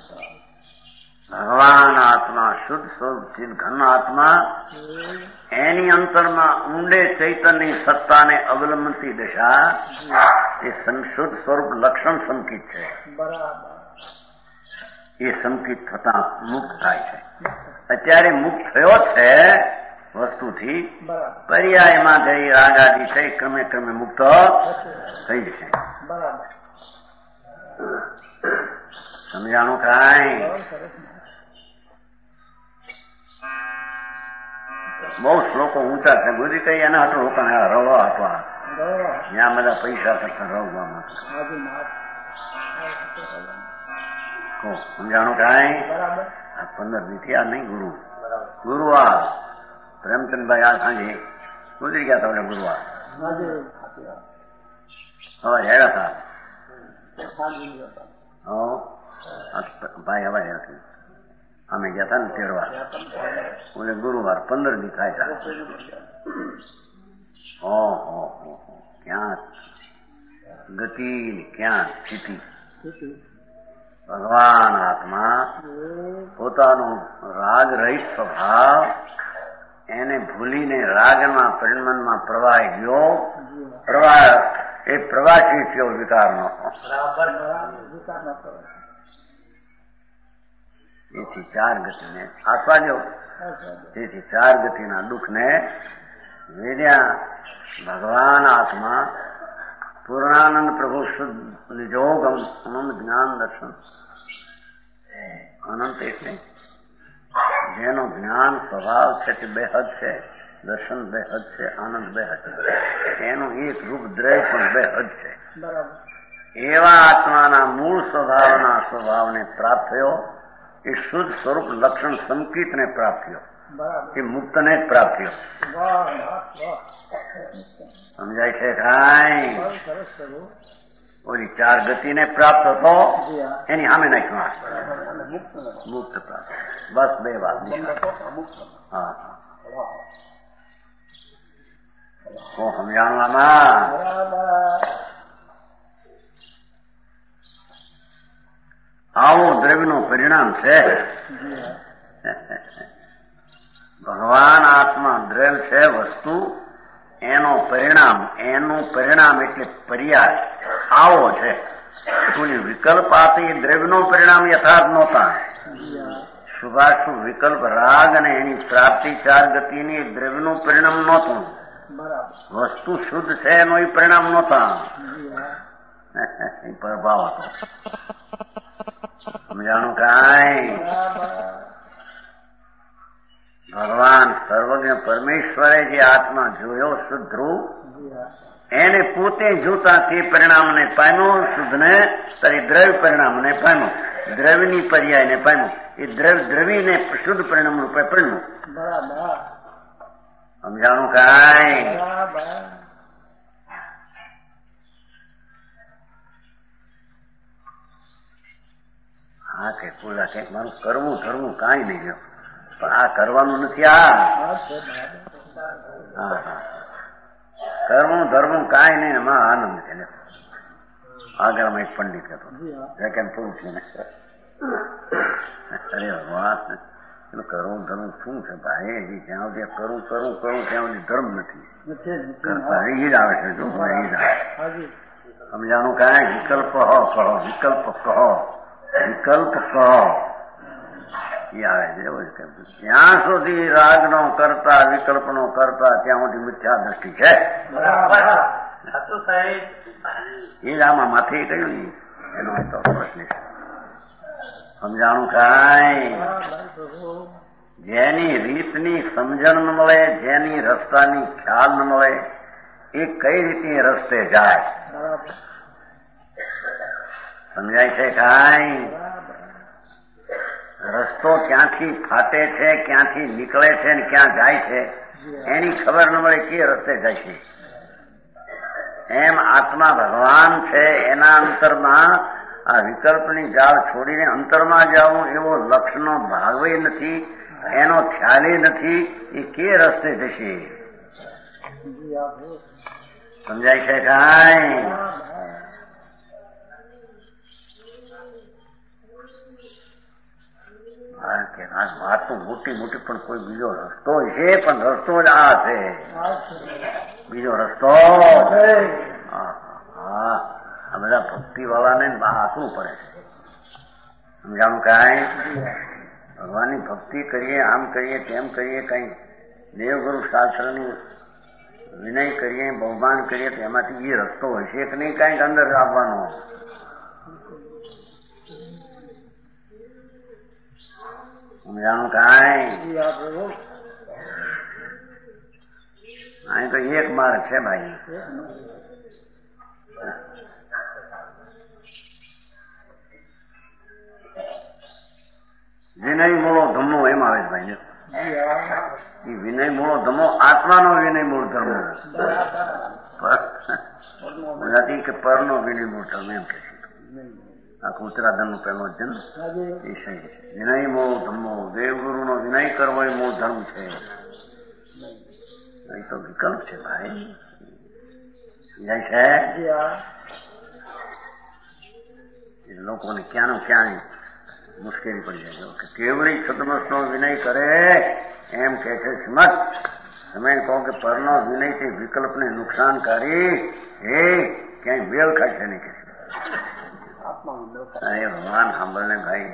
ભગવાન આત્મા શુદ્ધ સ્વરૂપ ચિદ ઘન આત્મા એની અંતરમાં ઊંડે ચૈતન્યની સત્તાને અવલંબતી દશા એ શુદ્ધ સ્વરૂપ લક્ષણ સંકિત છે. એ સંકિત થતા મુક્ત થાય છે. અત્યારે મુક્ત થયો છે વસ્તુથી, પર્યાયમાં જઈ રાગાદી થઈ ક્રમે ક્રમે મુક્ત થઈ જશે. સમજાણું કાંઈ? બહુ શ્લોકો ઊંચા છે. બુદ્ધિ કઈ એના હાટું લોકોને રવા આપવા, જ્યાં બધા પૈસા કરતા રવવામાં. સમજાણું કાંઈ? આ પંદર દીથી આ નહીં ગુરુ. ગુરુ આ પ્રેમચંદભાઈ આ સાંજે ગુજરી ગયા હતા. ગુરુવાર હવે હેડા હતા. ભાઈ હવે હેડા અમે ગયા હતા ને તેરવાર. ઓલે ગુરુવાર પંદર દી થાય હતા. ઓહો ક્યાં ગતિ ક્યાં સ્થિતિ. ભગવાન આત્મા પોતાનો રાગ રહિત સ્વભાવ એને ભૂલીને રાગમાં પરિણમનમાં પ્રવાહી ગયો. પ્રવાહ એ પ્રવાસી થયો વિકારનો. તેથી ચાર ગતિને આસ્વાદ્યો. તેથી ચાર ગતિના દુઃખને વેદ્યા ભગવાન આત્મા પૂર્ણાનંદ પ્રભુ શુદ્ધ નિજોગમ અનંત જ્ઞાન દર્શન. અનંત એટલે જેનો જ્ઞાન સ્વભાવ છે તે બેહદ છે, દર્શન બેહદ છે, આનંદ બેહદ છે, એનું એક રૂપ દ્રય પણ બેહદ છે. એવા આત્માના મૂળ સ્વભાવના સ્વભાવને પ્રાપ્ત થયો. એ શુદ્ધ સ્વરૂપ લક્ષણ સંકિતને પ્રાપ્ત થયો. એ મુક્તને જ પ્રાપ્ત થયો. સમજાય છે કાંઈ? ઓલી ચાર ગતિને પ્રાપ્ત હતો એની સામે નાખ્યું મુક્ત પ્રાપ્ત. બસ બે વાત. હા હું સમજાણું આમાં? આવું દ્રવ્યનું પરિણામ છે. ભગવાન આત્મા દ્રવ્ય છે વસ્તુ, એનો પરિણામ, એનું પરિણામ એટલે પર્યાય આવો છે. વિકલ્પ આપી દ્રવ્યનું પરિણામ યથાર્થ નહોતા. શુભાશુભ વિકલ્પ રાગ અને એની પ્રાપ્તિ ચાર ગતિની દ્રવ્યનું પરિણામ નહોતું. વસ્તુ શુદ્ધ છે એનો એ પરિણામ નહોતા. પ્રભાવ હતો. સમજાણું કાંઈ? ભગવાન સર્વજ્ઞ પરમેશ્વરે જે આત્મા જોયો શુદ્ધ રૂપ, એને પોતે જોતા તે પરિણામને પામ્યો. શુદ્ધને તારી દ્રવ્ય પરિણામને પામ્યો. દ્રવ્યની પર્યાયને પામ્યો. એ દ્રવ્ય દ્રવીને શુદ્ધ પરિણામ રૂપે પરિણ્યું. સમજાણું કાંઈ? હા કે બોલા કે મારું કરવું ધરવું કાંઈ નહીં ગયો, પણ આ કરવાનું નથી. આ હા હા કરવું ધરવું કાંઈ નહીં. એમાં આનંદ છે. આગળમાં એક પંડિત હતો કેમ પૂછ્યું ને, અરે વાત એનું કરવું ધરવું શું છે ભાઈ? હજી જ્યાં સુધી કરવું કરવું કરવું ત્યાં સુધી ધર્મ નથી કરતા. એ જ આવે છે. જો એ જ આવે. સમજાણું કાંઈ? વિકલ્પ કહો કહો વિકલ્પ કહો વિકલ્પ કહો એ આવે છે. જ્યાં સુધી રાગનો કરતા વિકલ્પનો કરતા ત્યાં સુધી મિથ્યા દ્રષ્ટિ છે. એ જ આમાં માથે કહ્યું ને એનો તો પ્રશ્ન. સમજાણું કાંઈ? જેની રીતની સમજણ ન મળે, જેની રસ્તાની ખ્યાલ ન મળે, એ કઈ રીતે રસ્તે જાય? સમજાય છે કાંઈ? રસ્તો ક્યાંથી ફાટે છે, ક્યાંથી નીકળે છે ને ક્યાં જાય છે એની ખબર ન મળે કે રસ્તે જાય છે. એમ આત્મા ભગવાન છે, એના અંતરમાં આ વિકલ્પની જાળ છોડીને અંતરમાં જવું એવો લક્ષનો ભાગવે નથી, એનો ખ્યાલે નથી. એ કે રસ્તે જશે? સમજાય છે કાંઈ? વાત તો મોટી મોટી પણ કોઈ બીજો રસ્તો છે, પણ રસ્તો જ આ છે. બીજો રસ્તો હા આ બધા ભક્તિ વાળાને આકરું પડે છે. સમજાણું કાંઈ? ભગવાનની ભક્તિ કરીએ, આમ કરીએ તેમ કરીએ, કઈ દેવગુરુ શાસ્ત્રની વિનય કરીએ, બહુમાન કરીએ તો એમાંથી એ રસ્તો હશે કે નહીં કાંઈક અંદર આવવાનો? સમજાણું કાંઈ? અહીં તો એક માર્ગ છે ભાઈ. વિનય મૂળો ધમો એમ આવે છે ભાઈ. એ વિનય મૂળો ધમો આત્માનો વિનય મૂળ ધર્મ નથી કે પરનો વિનય મૂળ ધર્મ એમ કે છે. આખું ઉત્તરાધન નું પહેલો જન્મ વિષય છે. વિનય મૂળ ધમો દેવગુરુ નો વિનય કરવો એ મૂળ ધર્મ છે. એ તો વિકલ્પ છે ભાઈ. સમજાય છે? લોકોને ક્યાંનું ક્યાં મુશ્કેલી પડી જાય કે કેવડી સદમસ નો વિનય કરે એમ કે છે શ્રીમદ. તમે કહો કે પરનો વિનય થી વિકલ્પને નુકસાનકારી એ ક્યાંય મેળ ખાશે નહીં કે ભગવાન સાંભળને ભાઈ.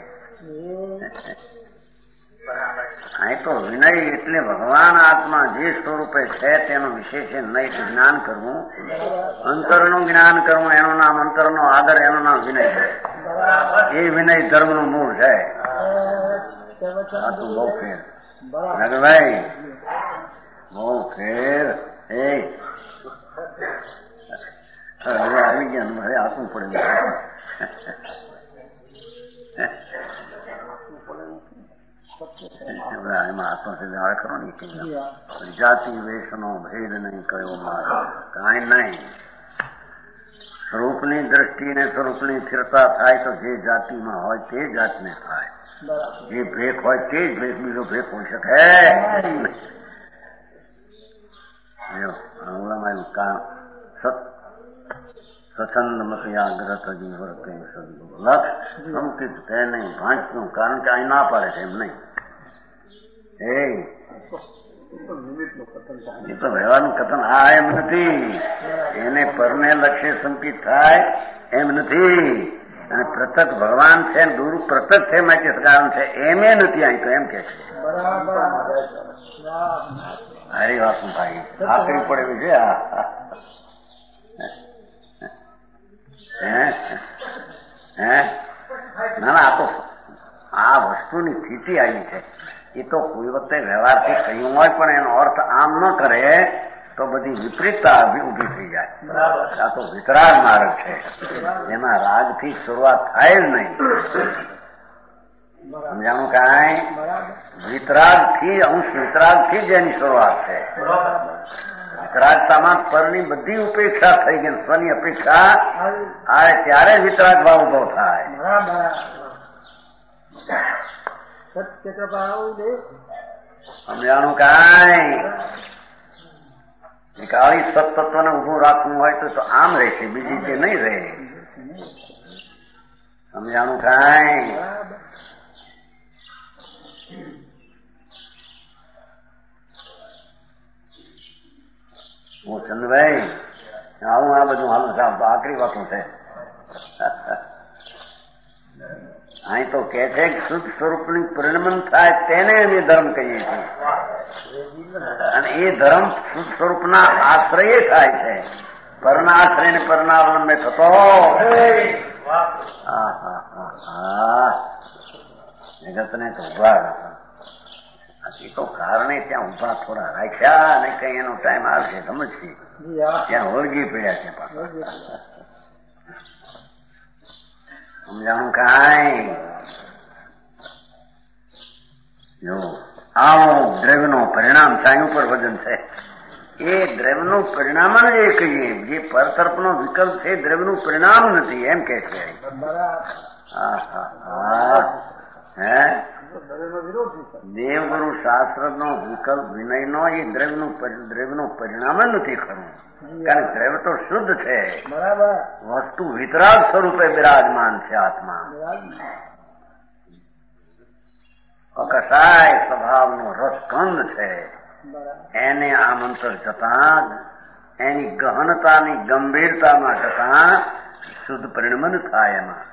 અહીં તો વિનય એટલે ભગવાન આત્મા જે સ્વરૂપે છે તેનું વિશેષ નહીં જ્ઞાન કરવું, અંતરનું જ્ઞાન કરવું એનું નામ અંતરનો આદર, એનું નામ વિનય છે. એ વિનય ધર્મનું મૂળ છે. આ તો બહુ ફેર ભાઈ, બહુ ફેર. એ આવી ગયા હવે આપવું પડે. એમાં આત્મસિદ્ધ ખરો ને જાતિ વેશનો ભેદ નહીં કયો મારો કાંઈ નહીં. સ્વરૂપની દ્રષ્ટિને સ્વરૂપની સ્થિરતા થાય તો જે જાતિમાં હોય તે જાતને થાય. જે ભેખ હોય તે જ ભેખ, બીજો ભેખ હોઈ શકે. સત્સંગ મતયાગ્રત જીવરતે સદગુરુ લક્ષ સંકિત તેને ભાંચનું, કારણ કે અહીં ના પાડે છે એમ નહીં. એ તો વ્યવહારનું કથન આ એમ નથી. એને પરને લક્ષ્ય સંકિત થાય એમ નથી. અને પ્રત્યક ભગવાન છે, ગુરુ પ્રત્યક છે માટે કારણ છે એમે નથી. અહીં તો એમ કે છે. હારી વાત ભાઈ, આકરી પડેલી છે. હે ના ના, આ તો આ વસ્તુની સ્થિતિ આવી છે. એ તો કોઈ વખતે વ્યવહારથી કહ્યું હોય પણ એનો અર્થ આમ ન કરે તો બધી વિપરીતતા ઉભી થઈ જાય. આ તો વિતરાગ માર્ગ છે, એમાં રાગથી શરૂઆત થાય જ નહીં. સમજાણું કાંઈ? વિતરાગથી અંશ વિતરાગથી જ એની શરૂઆત છે. વિતરાગતામાં પરની બધી ઉપેક્ષા થઈ ગઈ. સ્વની અપેક્ષા આવે ત્યારે વિતરાગ ભાવ ઉભો થાય. સમજાણું કાંઈ? કાળી સત્તત્વને ઉભું રાખવું હોય તો આમ રહેશે, બીજી તે નહીં રહે. સમજાણું કાંઈ? હું ચંદભાઈ આવું આ બધું હાલ આકરી વાતું છે. અહીં તો કે છે કે શુદ્ધ સ્વરૂપની પરિણમન થાય તેને અમે ધર્મ કહીએ છીએ. અને એ ધર્મ શુદ્ધ સ્વરૂપના આશ્રય થાય છે. પરના આશ્રય ને પરના અવલંબે થતો. જગતને તો ઉભા એ તો કારણે ત્યાં ઉભા થોડા રાખ્યા અને કઈ એનો ટાઈમ આવશે સમજશે ત્યાં વળગી પડ્યા છે પાછા. સમજાણું કાંઈ? જો આવો દ્રવ્યનો પરિણામ સાયુ પર વજન છે. એ દ્રવ્યનું પરિણામ જ એ કહીએ. જે પર તરફનો વિકલ્પ છે દ્રવ્યનું પરિણામ નથી એમ કે છે. હા હા હા હે દેવગુરુ શાસ્ત્ર નો વિકલ્પ વિનય નો એ દ્રવ્યનું દ્રવ્યનું પરિણામ જ નથી ખરું. કારણ કે દ્રવ્ય તો શુદ્ધ છે. વસ્તુ વિતરાગ સ્વરૂપે બિરાજમાન છે. આત્મા અકસાય સ્વભાવનો રસકંદ છે. એને આમંત્ર જતા એની ગહનતાની ગંભીરતામાં જતા શુદ્ધ પરિણમન થાય. એમાં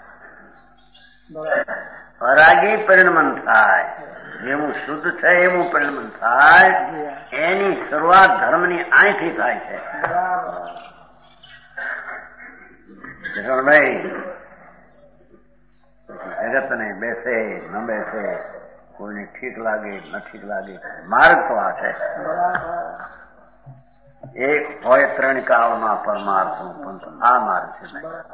અરાગી પરિણમન થાય. જેવું શુદ્ધ છે એવું પરિણમન થાય. એની શરૂઆત ધર્મની અહીંથી થાય છે. ભાઈ જગત ને બેસે ન બેસે કોઈને ઠીક લાગે ન ઠીક લાગે, માર્ગ તો આ છે. એક હોય ત્રણ કાળમાં પરમાર્થ પંથ, આ માર્ગ છે.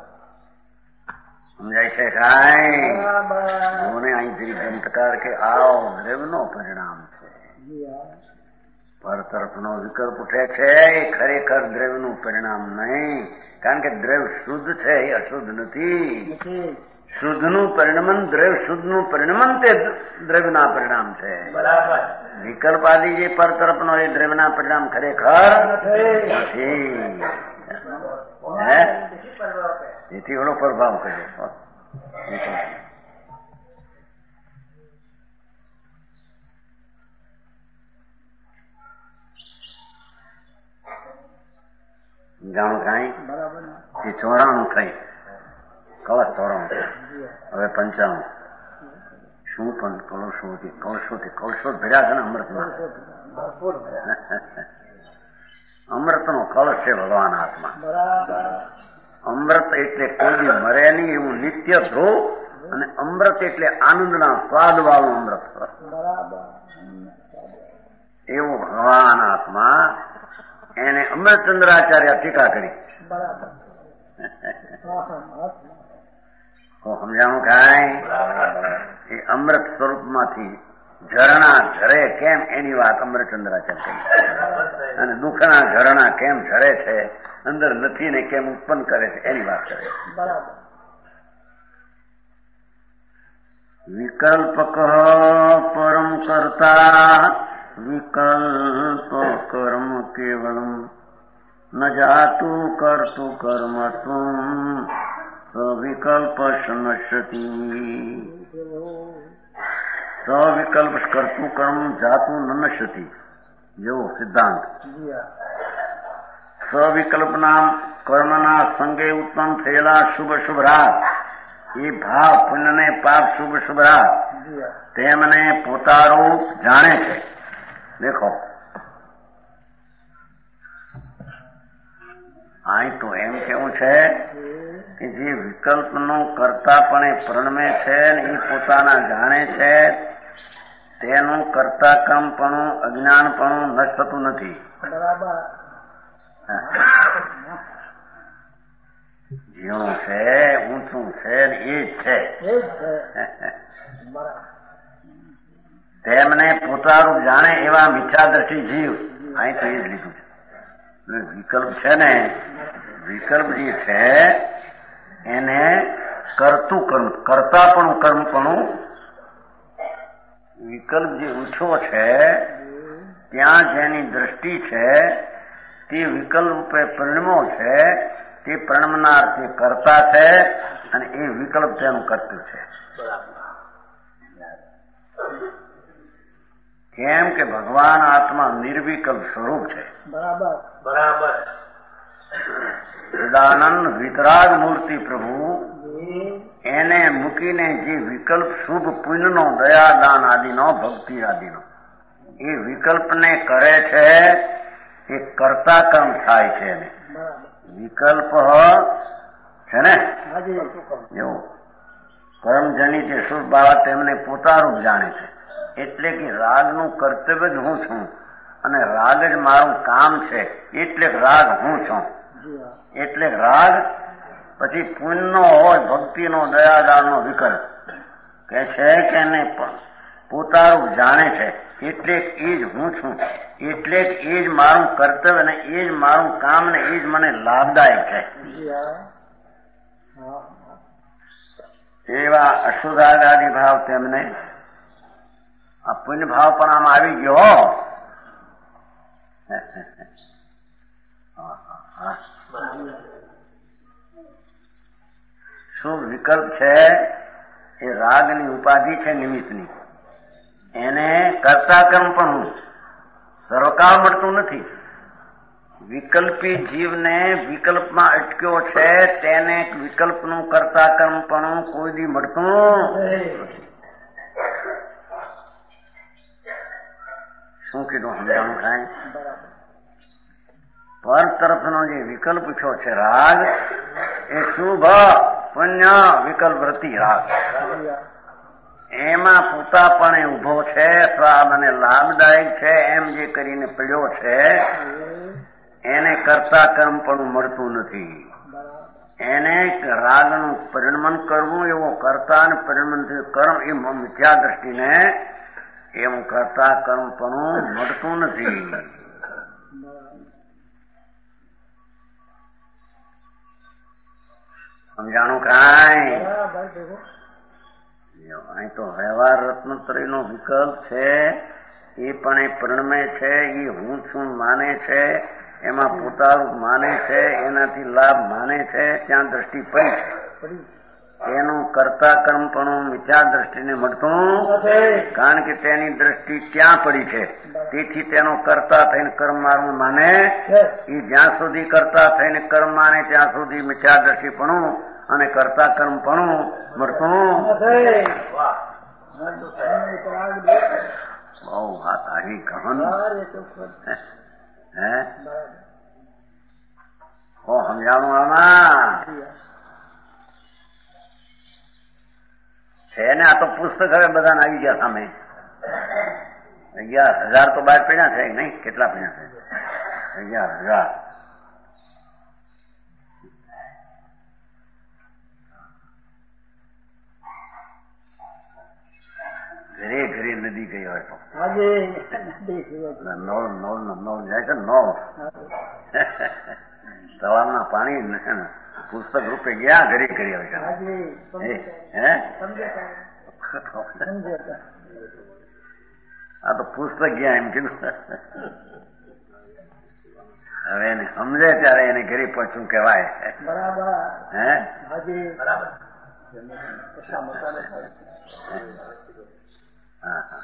સમજાય છે કાંઈ? મને અહીંથી ગંતકાર કે આવો દ્રવ્યનો પરિણામ છે. પર તરફનો વિકલ્પ ઉઠે છે એ ખરેખર દ્રવ્યનું પરિણામ નહીં, કારણ કે દ્રવ્ય શુદ્ધ છે એ અશુદ્ધ નથી. શુદ્ધનું પરિણમન, દ્રવ્ય શુદ્ધનું પરિણમન તે દ્રવ્યના પરિણામ છે. વિકલ્પ આદિ જે પર તરફનો એ દ્રવ્યના પરિણામ ખરેખર નથી. એથી એવડો પ્રભાવ કર્યો. જાણું કાંઈ એ ચોરાણું થઈ, કવચ ચોરાણું થઈ, હવે પંચાણું. શું પણ કળશોથી કળશોથી કળશો ભર્યા છે ને અમૃતમાં. અમૃતનો કળશ છે ભગવાન હાથમાં. અમૃત એટલે કોઈ મરે નહીં એવું નિત્ય ધ્રુવ, અને અમૃત એટલે આનંદના સ્વાદ વાળું અમૃત. એવું ભગવાન હાથમાં. એને અમૃતચંદ્રાચાર્ય ટીકા કરી. સમજાણું કાંઈ? એ અમૃત સ્વરૂપમાંથી ઝરણા ઝરે કેમ એની વાત અમૃતચંદ્રાચાર્ય કરી. અને દુઃખના ઝરણા કેમ ઝરે છે, અંદર નથી ને કેમ ઉત્પન્ન કરે છે એની વાત કરે. વિકલ્પક પરમ કરતા વિકલ્પ કર્મ કેવલમ ન જાતું કરતું કર્મ તું સવિકલ્પ નશ્યતિ. સવિકલ્પ કરતું કર્મ જાતું ન નશ્યતિ જેવો સિદ્ધાંત. સવિકલ્પના કર્મના સંગે ઉત્પન્ન થયેલા શુભ શુભ રાગ, એ ભાવ પુણ્ય ને પાપ શુભ શુભ રાગ તેમને પોતારૂપ જાણે છે. દેખો અહીં તો એમ કેવું છે કે જે વિકલ્પનો કરતાપણે પ્રણમે છે ને એ પોતાના જાણે છે, તેનું કર્તાકમપણું અજ્ઞાનપણું નષ્ટ થતું નથી. જેવું છે ઊંચું છે ને એ જ છે. તેમને પોતાનું જાણે એવા મિથ્યા દ્રષ્ટિ જીવ, અહીં તો એ જ લીધું છે. વિકલ્પ છે ને, વિકલ્પ જે છે એને કરતું કર્મ, કરતા પણ કર્મપણું, વિકલ્પ જે ઊંચો છે ત્યાં જેની દ્રષ્ટિ છે તે વિકલ્પ રૂપે પરિણમો છે, તે પરિણમનાર તે કરતા છે, અને એ વિકલ્પ તેનું કર્તવ્ય છે. કેમ કે ભગવાન આત્મા નિર્વિકલ્પ સ્વરૂપ છે. બરાબર બરાબર. સદાનંદ વિતરાગ મૂર્તિ પ્રભુ એને મૂકીને જે વિકલ્પ શુભ પુણ્યનો, દયાદાન આદિનો, ભક્તિ આદિનો એ વિકલ્પને કરે છે, એ કરતા કર્મ થાય છે. એને વિકલ્પ છે ને એવું કર્મજની જે શુભ બાબત તેમને પોતાનું જાણે છે. એટલે કે રાગનું કર્તવ્ય જ હું છું, અને રાગ જ મારું કામ છે, એટલે રાગ હું છું. એટલે રાગ પછી પુણ્યનો હોય, ભક્તિનો, દયાદાનનો વિકલ્પ કે છે કે એને પોતાનું જાણે છે, એટલે એ જ હું છું, એટલે એ જ મારું કર્તવ્ય ને એ જ મારું કામ ને એ જ મને લાભદાયક છે. એવા અશુદ્ધાદિ ભાવ તેમને આ પુણ્ય ભાવ પણ આમ આવી ગયો. શું વિકલ્પ છે એ રાગની ઉપાધિ છે નિમિત્તની, એને કરતા કર્મ પણ સર્વકાળ મળતું નથી. વિકલ્પી જીવને વિકલ્પમાં અટક્યો છે તેને વિકલ્પનું કરતા કર્મ પણ કોઈ દી મળતું નથી. શું કીધું સમજાણું કાંઈ? પર તરફનો જે વિકલ્પ છો છે રાગ, એ શુભ પુણ્ય વિકલ્પ વૃત્તિ રાગ. એમાં પૂતાપણે ઉભો છે અથવા મને લાભદાયક છે એમ જે કરીને પડ્યો છે એને કરતા કર્મ પણ મળતું નથી. એને રાગનું પરિણમન કરવું એવો કરતા અને પરિણમન કર્મ એ મિથ્યા દ્રષ્ટિને એવું કરતા કર્મ પણ મળતું નથી. સમજાણું કાંઈ? અહીં તો વ્યવહાર રત્નત્રય નો વિકલ્પ છે એ પણ એ પરિણમે છે, એ હું છું માને છે, એમાં પોતાનું માને છે, એનાથી લાભ માને છે, ત્યાં દ્રષ્ટિ પડી છે. એનું કરતા કર્મ પણ મિથ્યા દ્રષ્ટિને મળતું, કારણ કે તેની દ્રષ્ટિ ક્યાં પડી છે. તેથી તેનો કરતા થઈને કર્મ મારવું માને, એ જ્યાં સુધી કરતા થઈને કર્મ માને ત્યાં સુધી મિથ્યા દ્રષ્ટિ પણ અને કરતા કર્મ પણ મળતું. બહુ વાત આવી કહન હે હો સમજાણું આમાં છે ને. આ તો પુસ્તક હવે બધાને આવી ગયા સામે. અગિયાર હજાર તો બહાર પડ્યા છે નહીં? કેટલા પડ્યા છે? અગિયાર હજાર. ઘરે ઘરે નદી ગઈ હોય તો નળ નળ નળ જાય છે. નળ સવારના પાણી પુસ્તક રૂપે ગયા ઘરે ઘરે હોય છે. આ તો પુસ્તક ગયા એમ કીધું. હવે એને સમજે ત્યારે એને ઘરે પહોંચવું કહેવાય. હે બરાબર. હા હા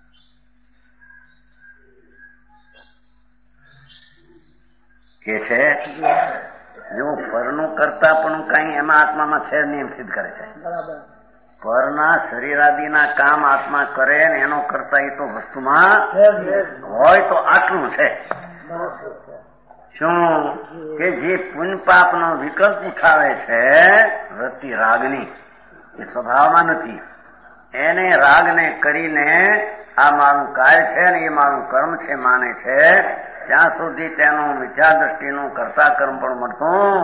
કે છે જો પરનું કરતા પણ કઈ એમાં આત્મામાં છે નિયમ સિદ્ધ કરે છે. પરના શરીરાદિના કામ આત્મા કરે ને એનો કરતા એ તો વસ્તુમાં હોય તો આટલું છે. શું કે જે પુણ્ય પાપ નો વિકલ્પ ઉઠાવે છે વૃત્તિ રાગની, એ સ્વભાવમાં નથી. એને રાગને કરીને આ મારું કાર્ય છે ને એ મારું કર્મ છે માને છે, ત્યાં સુધી તેનું મિથ્યા દ્રષ્ટિનું કરતા કર્મ પણ મળતું.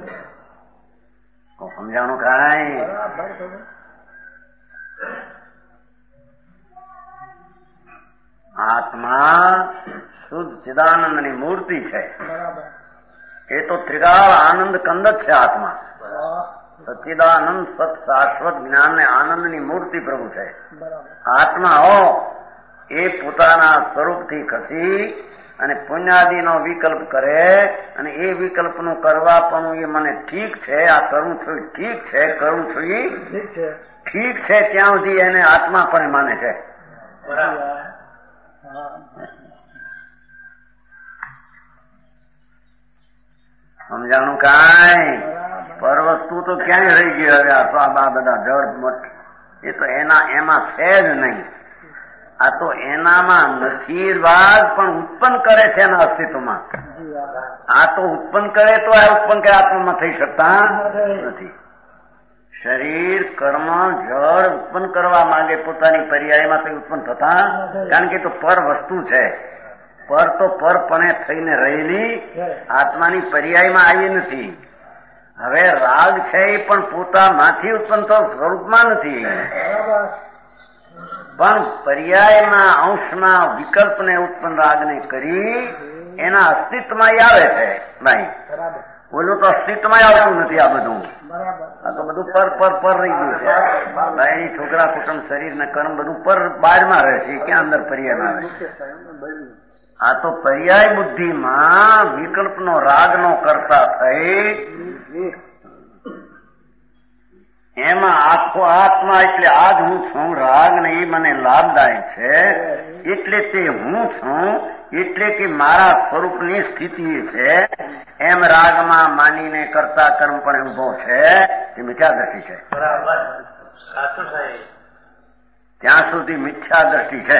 તો સમજાણું કાંઈ? આત્મા શુદ્ધ ચિદાનંદની મૂર્તિ છે. એ તો ત્રિકાળ આનંદ કંદક છે. આત્મા સચ્ચિદાનંદ સત શાશ્વત જ્ઞાન ને આનંદની મૂર્તિ પ્રભુ છે. આત્મા હો એ પોતાના સ્વરૂપથી ખસી અને પુણ્યાદિનો વિકલ્પ કરે અને એ વિકલ્પનું કરવા પણ એ મને ઠીક છે, આ કરું છું ઠીક છે, કરું છું એ ઠીક છે, ત્યાં સુધી એને આત્મા પણ માને છે. સમજાણું કાંઈ? પર વસ્તુ તો ક્યાંય રહી ગઈ. હવે આ સ્વાબા બધા જળ મઠ એ તો એના એમાં છે જ નહીં. આ તો એનામાં નથી બાદ પણ ઉત્પન્ન કરે છે એના અસ્તિત્વમાં. આ તો ઉત્પન્ન કરે તો આ ઉત્પન્ન કરે આત્મામાં થઈ શકતા નથી. શરીર કર્મ જળ ઉત્પન્ન કરવા માંગે પોતાની પર્યાયમાં તો ઉત્પન્ન થતા, કારણ કે તો પર વસ્તુ છે. પર તો પરપણે થઈને રહેલી આત્માની પર્યાયમાં આવી નથી. હવે રાગ છે એ પણ પોતામાંથી ઉત્પન્ન તો સ્વરૂપમાં નથી, પણ પર્યાયના અંશના વિકલ્પને ઉત્પન્ન રાગને કરી એના અસ્તિત્વમાં આવે છે. ભાઈ બોલું તો અસ્તિત્વમાં આવતું નથી. આ બધું આ તો બધું પર પર પર રહી ગયું છે. ભાઈ છોકરા કુટુંબ શરીર ને કર્મ બધું પર બહારમાં રહે છે, ક્યાં અંદર પર્યાયમાં આવે છે. આ તો પર્યાય બુદ્ધિમાં વિકલ્પનો રાગનો કરતા થઈ એમાં આખો આત્મા એટલે આજ હું છું. રાગ ને એ મને લાભદાયક છે એટલે તે હું છું, એટલે કે મારા સ્વરૂપની સ્થિતિ છે. એમ રાગમાં માનીને કરતા કર્મ પણ ઉભો છે એ મિથ્યા દ્રષ્ટિ છે. ત્યાં સુધી મિથ્યા દ્રષ્ટિ છે.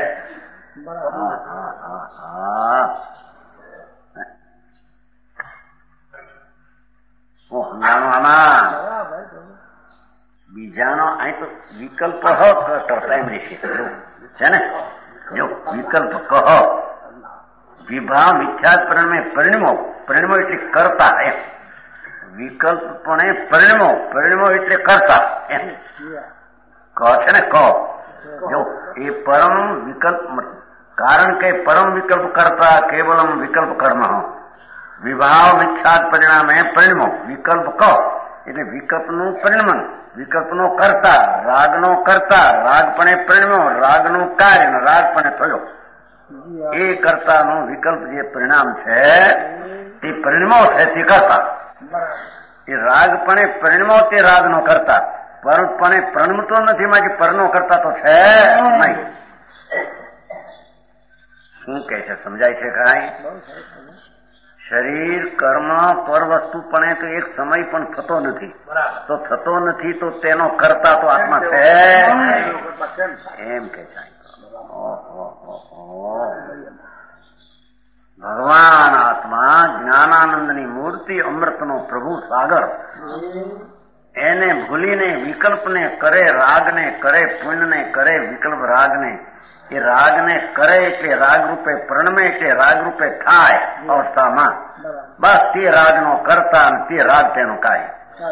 સમજાણું આમાં? બીજા જાણો અહીં તો વિકલ્પ હ કરતા એમ રહેશે છે ને. જો વિકલ્પ કહ વિભાવ મિથ્યાત પરિણમે પરિણમો પરિણમો એટલે કરતા એમ. વિકલ્પ પણ પરિણમો પરિણમો એટલે કરતા એમ. ક છે ને ક જો એ પરમ વિકલ્પ કારણ કે પરમ વિકલ્પ કરતા કેવલમ વિકલ્પ કર્મ વિભાવ મિથ્યાત પરિણામે પરિણમો વિકલ્પ ક એટલે વિકલ્પનું પરિણમન વિકલ્પનો કરતા રાગનો કરતા રાગપણે પરિણમો રાગનું કાર્ય રાગપણે થયો એ કરતાનો વિકલ્પ જે પરિણામ છે તે પરિણમો છે તે કરતા એ રાગપણે પરિણમો તે રાગનો કરતા પરપણે પ્રણમતો નથી માટે પરનો કરતા તો છે નહીં. શું કે છે સમજાય છે કાંઈ? શરીર કર્મ પર વસ્તુપણે તો એક સમય પણ થતો નથી તો થતો નથી તો તેનો કરતા તો આત્મા છે એમ કે છે. ભગવાન આત્મા જ્ઞાનાનંદની મૂર્તિ અમૃતનો પ્રભુ સાગર એને ભૂલીને વિકલ્પને કરે રાગને કરે પુણ્યને કરે વિકલ્પ રાગને એ રાગને કરે એટલે રાગ રૂપે પ્રણમે એટલે રાગ રૂપે થાય અવસ્થામાં બસ તે રાગનો કરતા અને તે રાગ તેનો કાર્ય.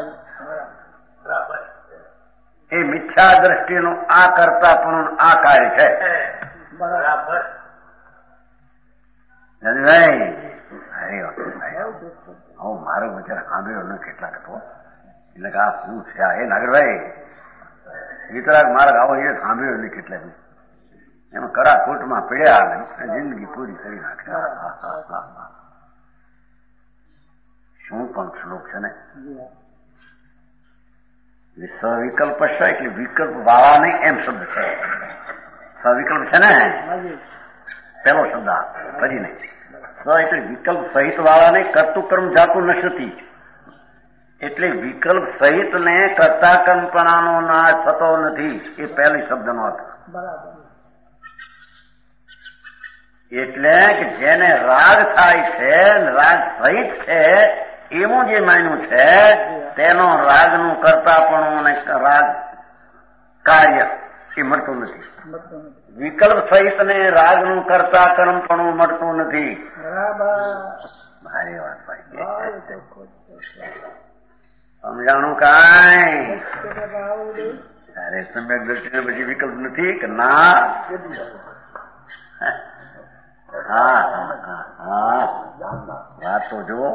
એ મિથ્યા દ્રષ્ટિનું આ કરતા પણ આ કાર્ય છે. હું મારો વિચાર સાંભળ્યો ન કેટલાક હતો એટલે કે આ શું છે એ નાગરભાઈ વિતરાગ માર્ગ આવો એ સાંભળ્યો નહીં કેટલાક એમાં કરા કોટમાં પીડ્યા અને જિંદગી પૂરી કરી નાખે. શું પણ શ્લોક છે ને. સવિકલ્પ છે એટલે વિકલ્પ વાળા નહીં એમ શબ્દ છે. સવિકલ્પ છે ને પેલો શબ્દ ફરી નહીં. સ એટલે વિકલ્પ સહિત વાળા ને કરતું કર્મ જાતું નશતી એટલે વિકલ્પ સહિત ને કરતા કર્મપણાનો નાશ થતો નથી એ પહેલી શબ્દનો અર્થ. એટલે કે જેને રાગ થાય છે રાગ સહિત છે એવું જે માન્યું છે તેનો રાગનું કરતાપણું અને રાગ કાર્ય એ મળતું નથી. વિકલ્પ સહિત ને રાગનું કરતા કર્મપણું મળતું નથી. મારી વાત ભાઈ સમજાણું કાંઈ? અરે સમ્યક દ્રષ્ટિને પછી વિકલ્પ નથી કે ના? હા હા વાત તો જુઓ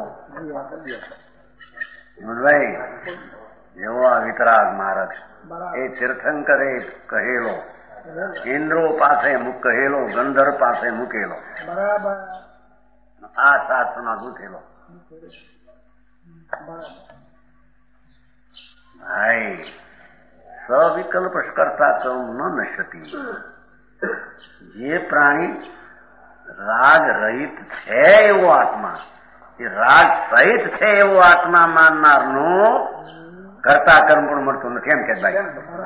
ભાઈ. જેવો આ વિતરાગ માર્ગ એ તીર્થંકરે કહેલો ઇન્દ્રો પાસે કહેલો ગંધર્વ પાસે મૂકેલો આ શાસ્ત્રમાં ગૂંથેલો ભાઈ. સવિકલ્પ કરતા કર્મ ન નશતી. જે પ્રાણી રાગ રહિત છે એવો આત્મા એ રાગ સહિત છે એવો આત્મા માનનાર નું કરતા કર્મ પણ મળતું નથી એમ કે ભાઈ.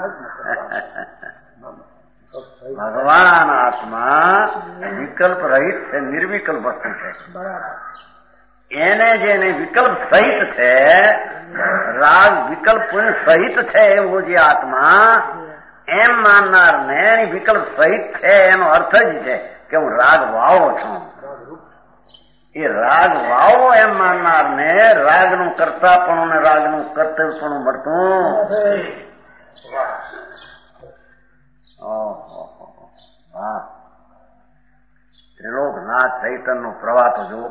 ભગવાન આત્મા વિકલ્પ રહિત છે નિર્વિકલ્પ વસ્તુ છે. એને જેને વિકલ્પ સહિત છે રાગ વિકલ્પ સહિત છે એવો જે આત્મા એમ માનનાર ને વિકલ્પ સહિત છે એનો અર્થ જ છે કે હું રાગ વાવો છું. એ રાગ વાવો એમ માનનાર ને રાગનું કરતાપણું ને રાગનું કર્તવ્યપણું મળતું. હા ત્રિલોકનાથ ચૈતન્ય નો પ્રવાહ તો જુઓ.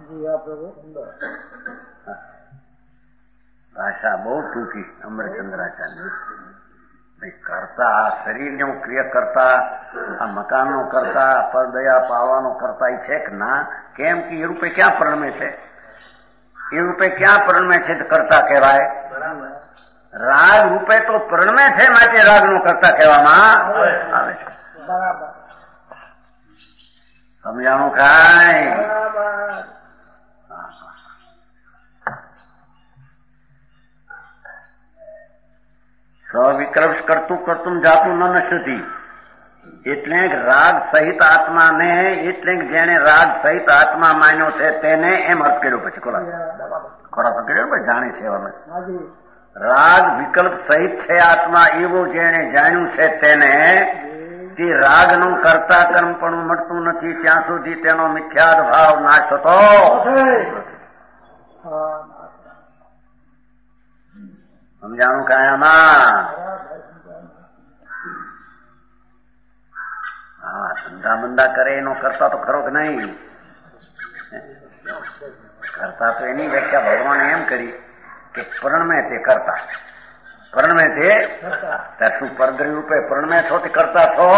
ભાષા બહુ ટૂંકી અમરચંદ્રાચાર્ય કરતા આ શરીરને હું ક્રિયા કરતા આ મકાનનો કરતા પરદયા પાવાનો કરતા એ છે કે ના? કેમ કે એ રૂપે ક્યાં પરિણમે છે? એ રૂપે ક્યાં પરિણમે છે તો કરતા કહેવાય? રાગ રૂપે તો પરિણમે છે માટે રાગનો કરતા કહેવામાં આવે છે. સમજાણું કાંઈ? સવિકલ્પ કરતું કરતું જાતું ન નશતી એટલે રાગ સહિત આત્માને એટલે જેને રાગ સહિત આત્મા માન્યો છે તેને એમ અર્થ કર્યો. પછી ખોરાક ખોરાક કર્યો ભાઈ જાણે છે હવે રાગ વિકલ્પ સહિત છે આત્મા એવું જેણે જાણ્યું છે તેને તે રાગનું કરતા કર્મ પણ મળતું નથી ત્યાં સુધી તેનો મિથ્યાદ ભાવ નાશ થતો. સમજાણું કાયામાં? હા, ધંધા બંધા કરે એનો કરતા તો ખરો કે નહીં? કરતા તો એની વ્યાખ્યા ભગવાને એમ કરી કે પરણમે તે કરતા, પરણમે તે ત્યાં શું પરદ્રી રૂપે પરણમે છો તે કરતા છો?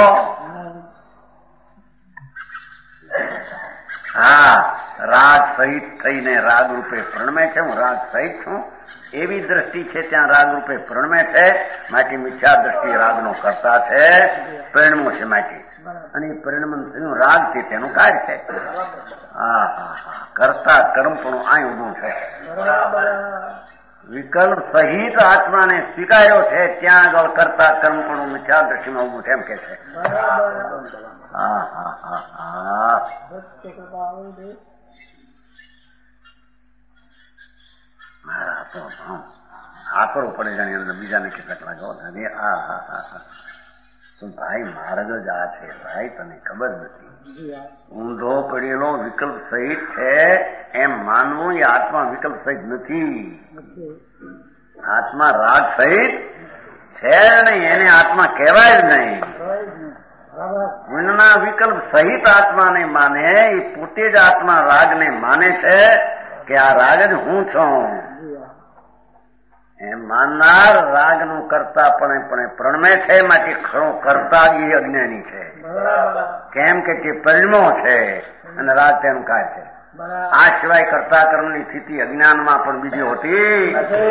હા, રાગ સહિત થઈને રાગ રૂપે પરણમે છે, હું રાગ સહિત છું એવી દ્રષ્ટિ છે ત્યાં રાગ રૂપે પરણમે છે, માટે મિથ્યા દ્રષ્ટિ રાગનો કરતા છે, પરિણમો છે માટે, અને પરિણમન રાગ છે તેનું કાર્ય છે. હા હા હા, કરતા કર્મ પણ આ ઉભું છે. વિકલ્પ સહિત આત્માને સ્વીકાર્યો છે ત્યાં આગળ કરતા કર્મ પણ મિથ્યા દ્રષ્ટિમાં ઉભું છે એમ કે છે. હા હા હા હા, આકરો પડે જાણે અંદર બીજાને કેટલાક લાગો. હા હા હા હા, તો ભાઈ માર્ગ જ આ છે ભાઈ, તને ખબર નથી. ઊંધો પડેલો વિકલ્પ સહિત છે એમ માનવું એ આત્મા વિકલ્પ સહિત નથી. આત્મા રાગ સહિત છે નહીં, એને આત્મા કહેવાય જ નહીં. ગુણના વિકલ્પ સહિત આત્માને માને એ પોતે જ આત્મા રાગને માને છે કે આ રાગ જ હું છું એમ માનનાર રાગનું કરતા પણ પણ પ્રણમે છે, માટે ખરો કરતા એ અજ્ઞાની છે. કેમ કે તે પરિણમો છે અને રાગ તેનું કાર્ય છે. આ સિવાય કરતા કર્મની સ્થિતિ અજ્ઞાનમાં પણ બીજી હોતી.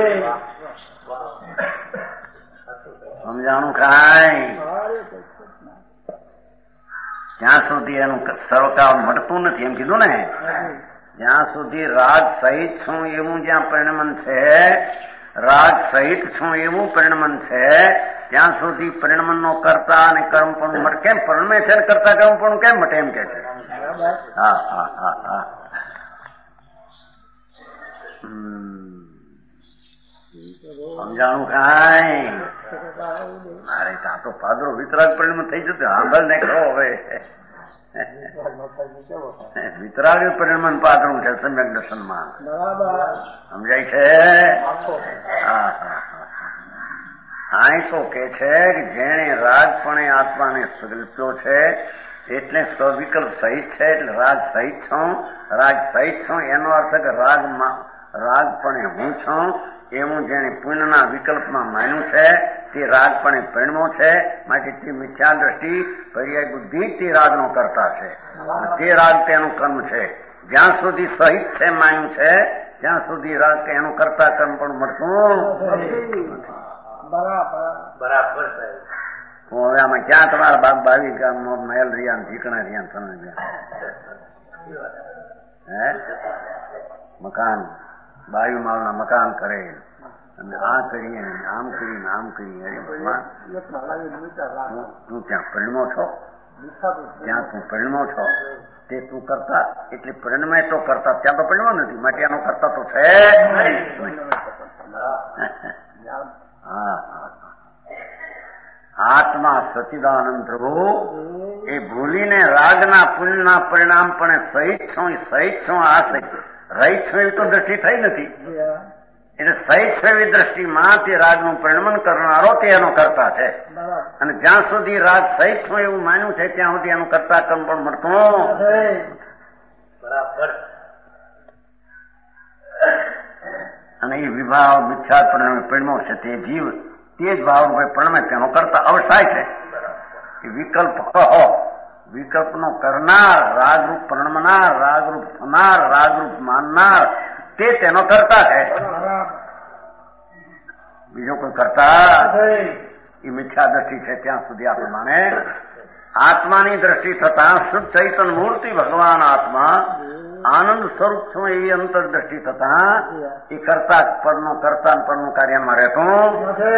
સમજાણું કાંઈ? જ્યાં સુધી એનું સરળતા મળતું નથી એમ કીધું ને, જ્યાં સુધી રાગ સહિત છું એવું જ્યાં પરિણમન છે, રાગ સહિત છું એવું પરિણમન છે ત્યાં સુધી પરિણમન નો કરતા અને કર્મ પણ મટે. કેમ પરિણમે છે કરતા કર્મ પણ કેમ મટે એમ કે છે. હા હા હા હા, સમજાણું કાંઈ? મારે ત્યાં તો પાદરો વિતરાગ પરિણમન થઈ જતું. આંબલ ને કહો હવે વિતરાગ પરિણમન પાદરું છે સમ્યક દર્શનમાં. સમજાય છે? હા હા હા, તો કે છે કે જેણે રાગપણે આત્માને સગલ્પ્યો છે એટલે સ્વવિકલ્પ સહિત છે, એટલે રાગ સહિત છું, રાગ સહિત છું એનો અર્થ કે રાગમાં રાગપણે હું છું એવું જેને પુણ્યના વિકલ્પમાં માન્યું છે તે રાગપણે પરિણમો છે, માટે તે મિથ્યા દ્રષ્ટિ પર્યાય બુદ્ધિ તે રાગનો કરતા છે. તે રાગ તેનું કર્મ છે. જ્યાં સુધી સહિત છે માન્યું છે ત્યાં સુધી રાગ કે એનું કરતા કર્મ પણ મળતું.
બરાબર.
હું હવે આમાં ક્યાં તમારા બાગ બાવી ગામમાં મહેલ રહ્યા ઠીકણા રહ્યા તમે હે મકાન બાવી માળના મકાન કરે અને આ કરીએ આમ કરીને આમ કરીએ. તું ત્યાં પરિણમો છો, ત્યાં તું પરિણમો છો તે તું કરતા એટલે પરિણમે તો કરતા, ત્યાં તો પરિણમો નથી માટે એનો કરતા તો છે. હા આત્મા સચિદાનંદ પ્રભુ એ ભૂલીને રાગના પુણ્યના પરિણામ પણ સહિત છું સહિત છું આ સહિત રહિત છું એવી તો દ્રષ્ટિ થઈ નથી. એટલે સહિત છે એવી દ્રષ્ટિમાં તે રાગનું પરિણમન કરનારો તે એનો કરતા છે, અને જ્યાં સુધી રાગ સહિત છું એવું માન્યું છે ત્યાં સુધી એનું કરતા કર્મ પણ મળતું.
બરાબર.
અને એ વિભાવ મિથ્યા પરિણામે પરિણમો છે તે જીવ તે જ ભાવ પ્રણમે તેનો કરતા અવસ્થાય છે. વિકલ્પ કહો, વિકલ્પનો કરનાર, રાગરૂપ પ્રણમનાર, રાગરૂપ થનાર, રાગરૂપ માનનાર તે તેનો કરતા છે. બીજો કોઈ કરતા એ મિથ્યા દ્રષ્ટિ છે ત્યાં સુધી આપણે માને. આત્માની દ્રષ્ટિ થતા શુદ્ધ ચૈતન મૂર્તિ ભગવાન આત્મા આનંદ સ્વરૂપ છું એવી અંતર દ્રષ્ટિ થતા એ કરતા પરનો કરતા પરનું કાર્યમાં રહેતું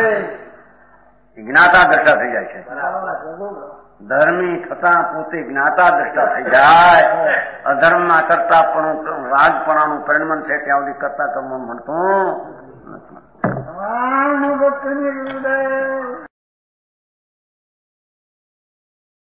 જ્ઞાતા દ્રષ્ટા થઈ જાય છે. ધર્મી થતા પોતે જ્ઞાતા દ્રષ્ટા થઈ જાય. અધર્મના કરતા પણ રાજપણાનું પરિણમન છે ત્યાં સુધી કરતા કર્મ મળતું નથી.
ધન્ય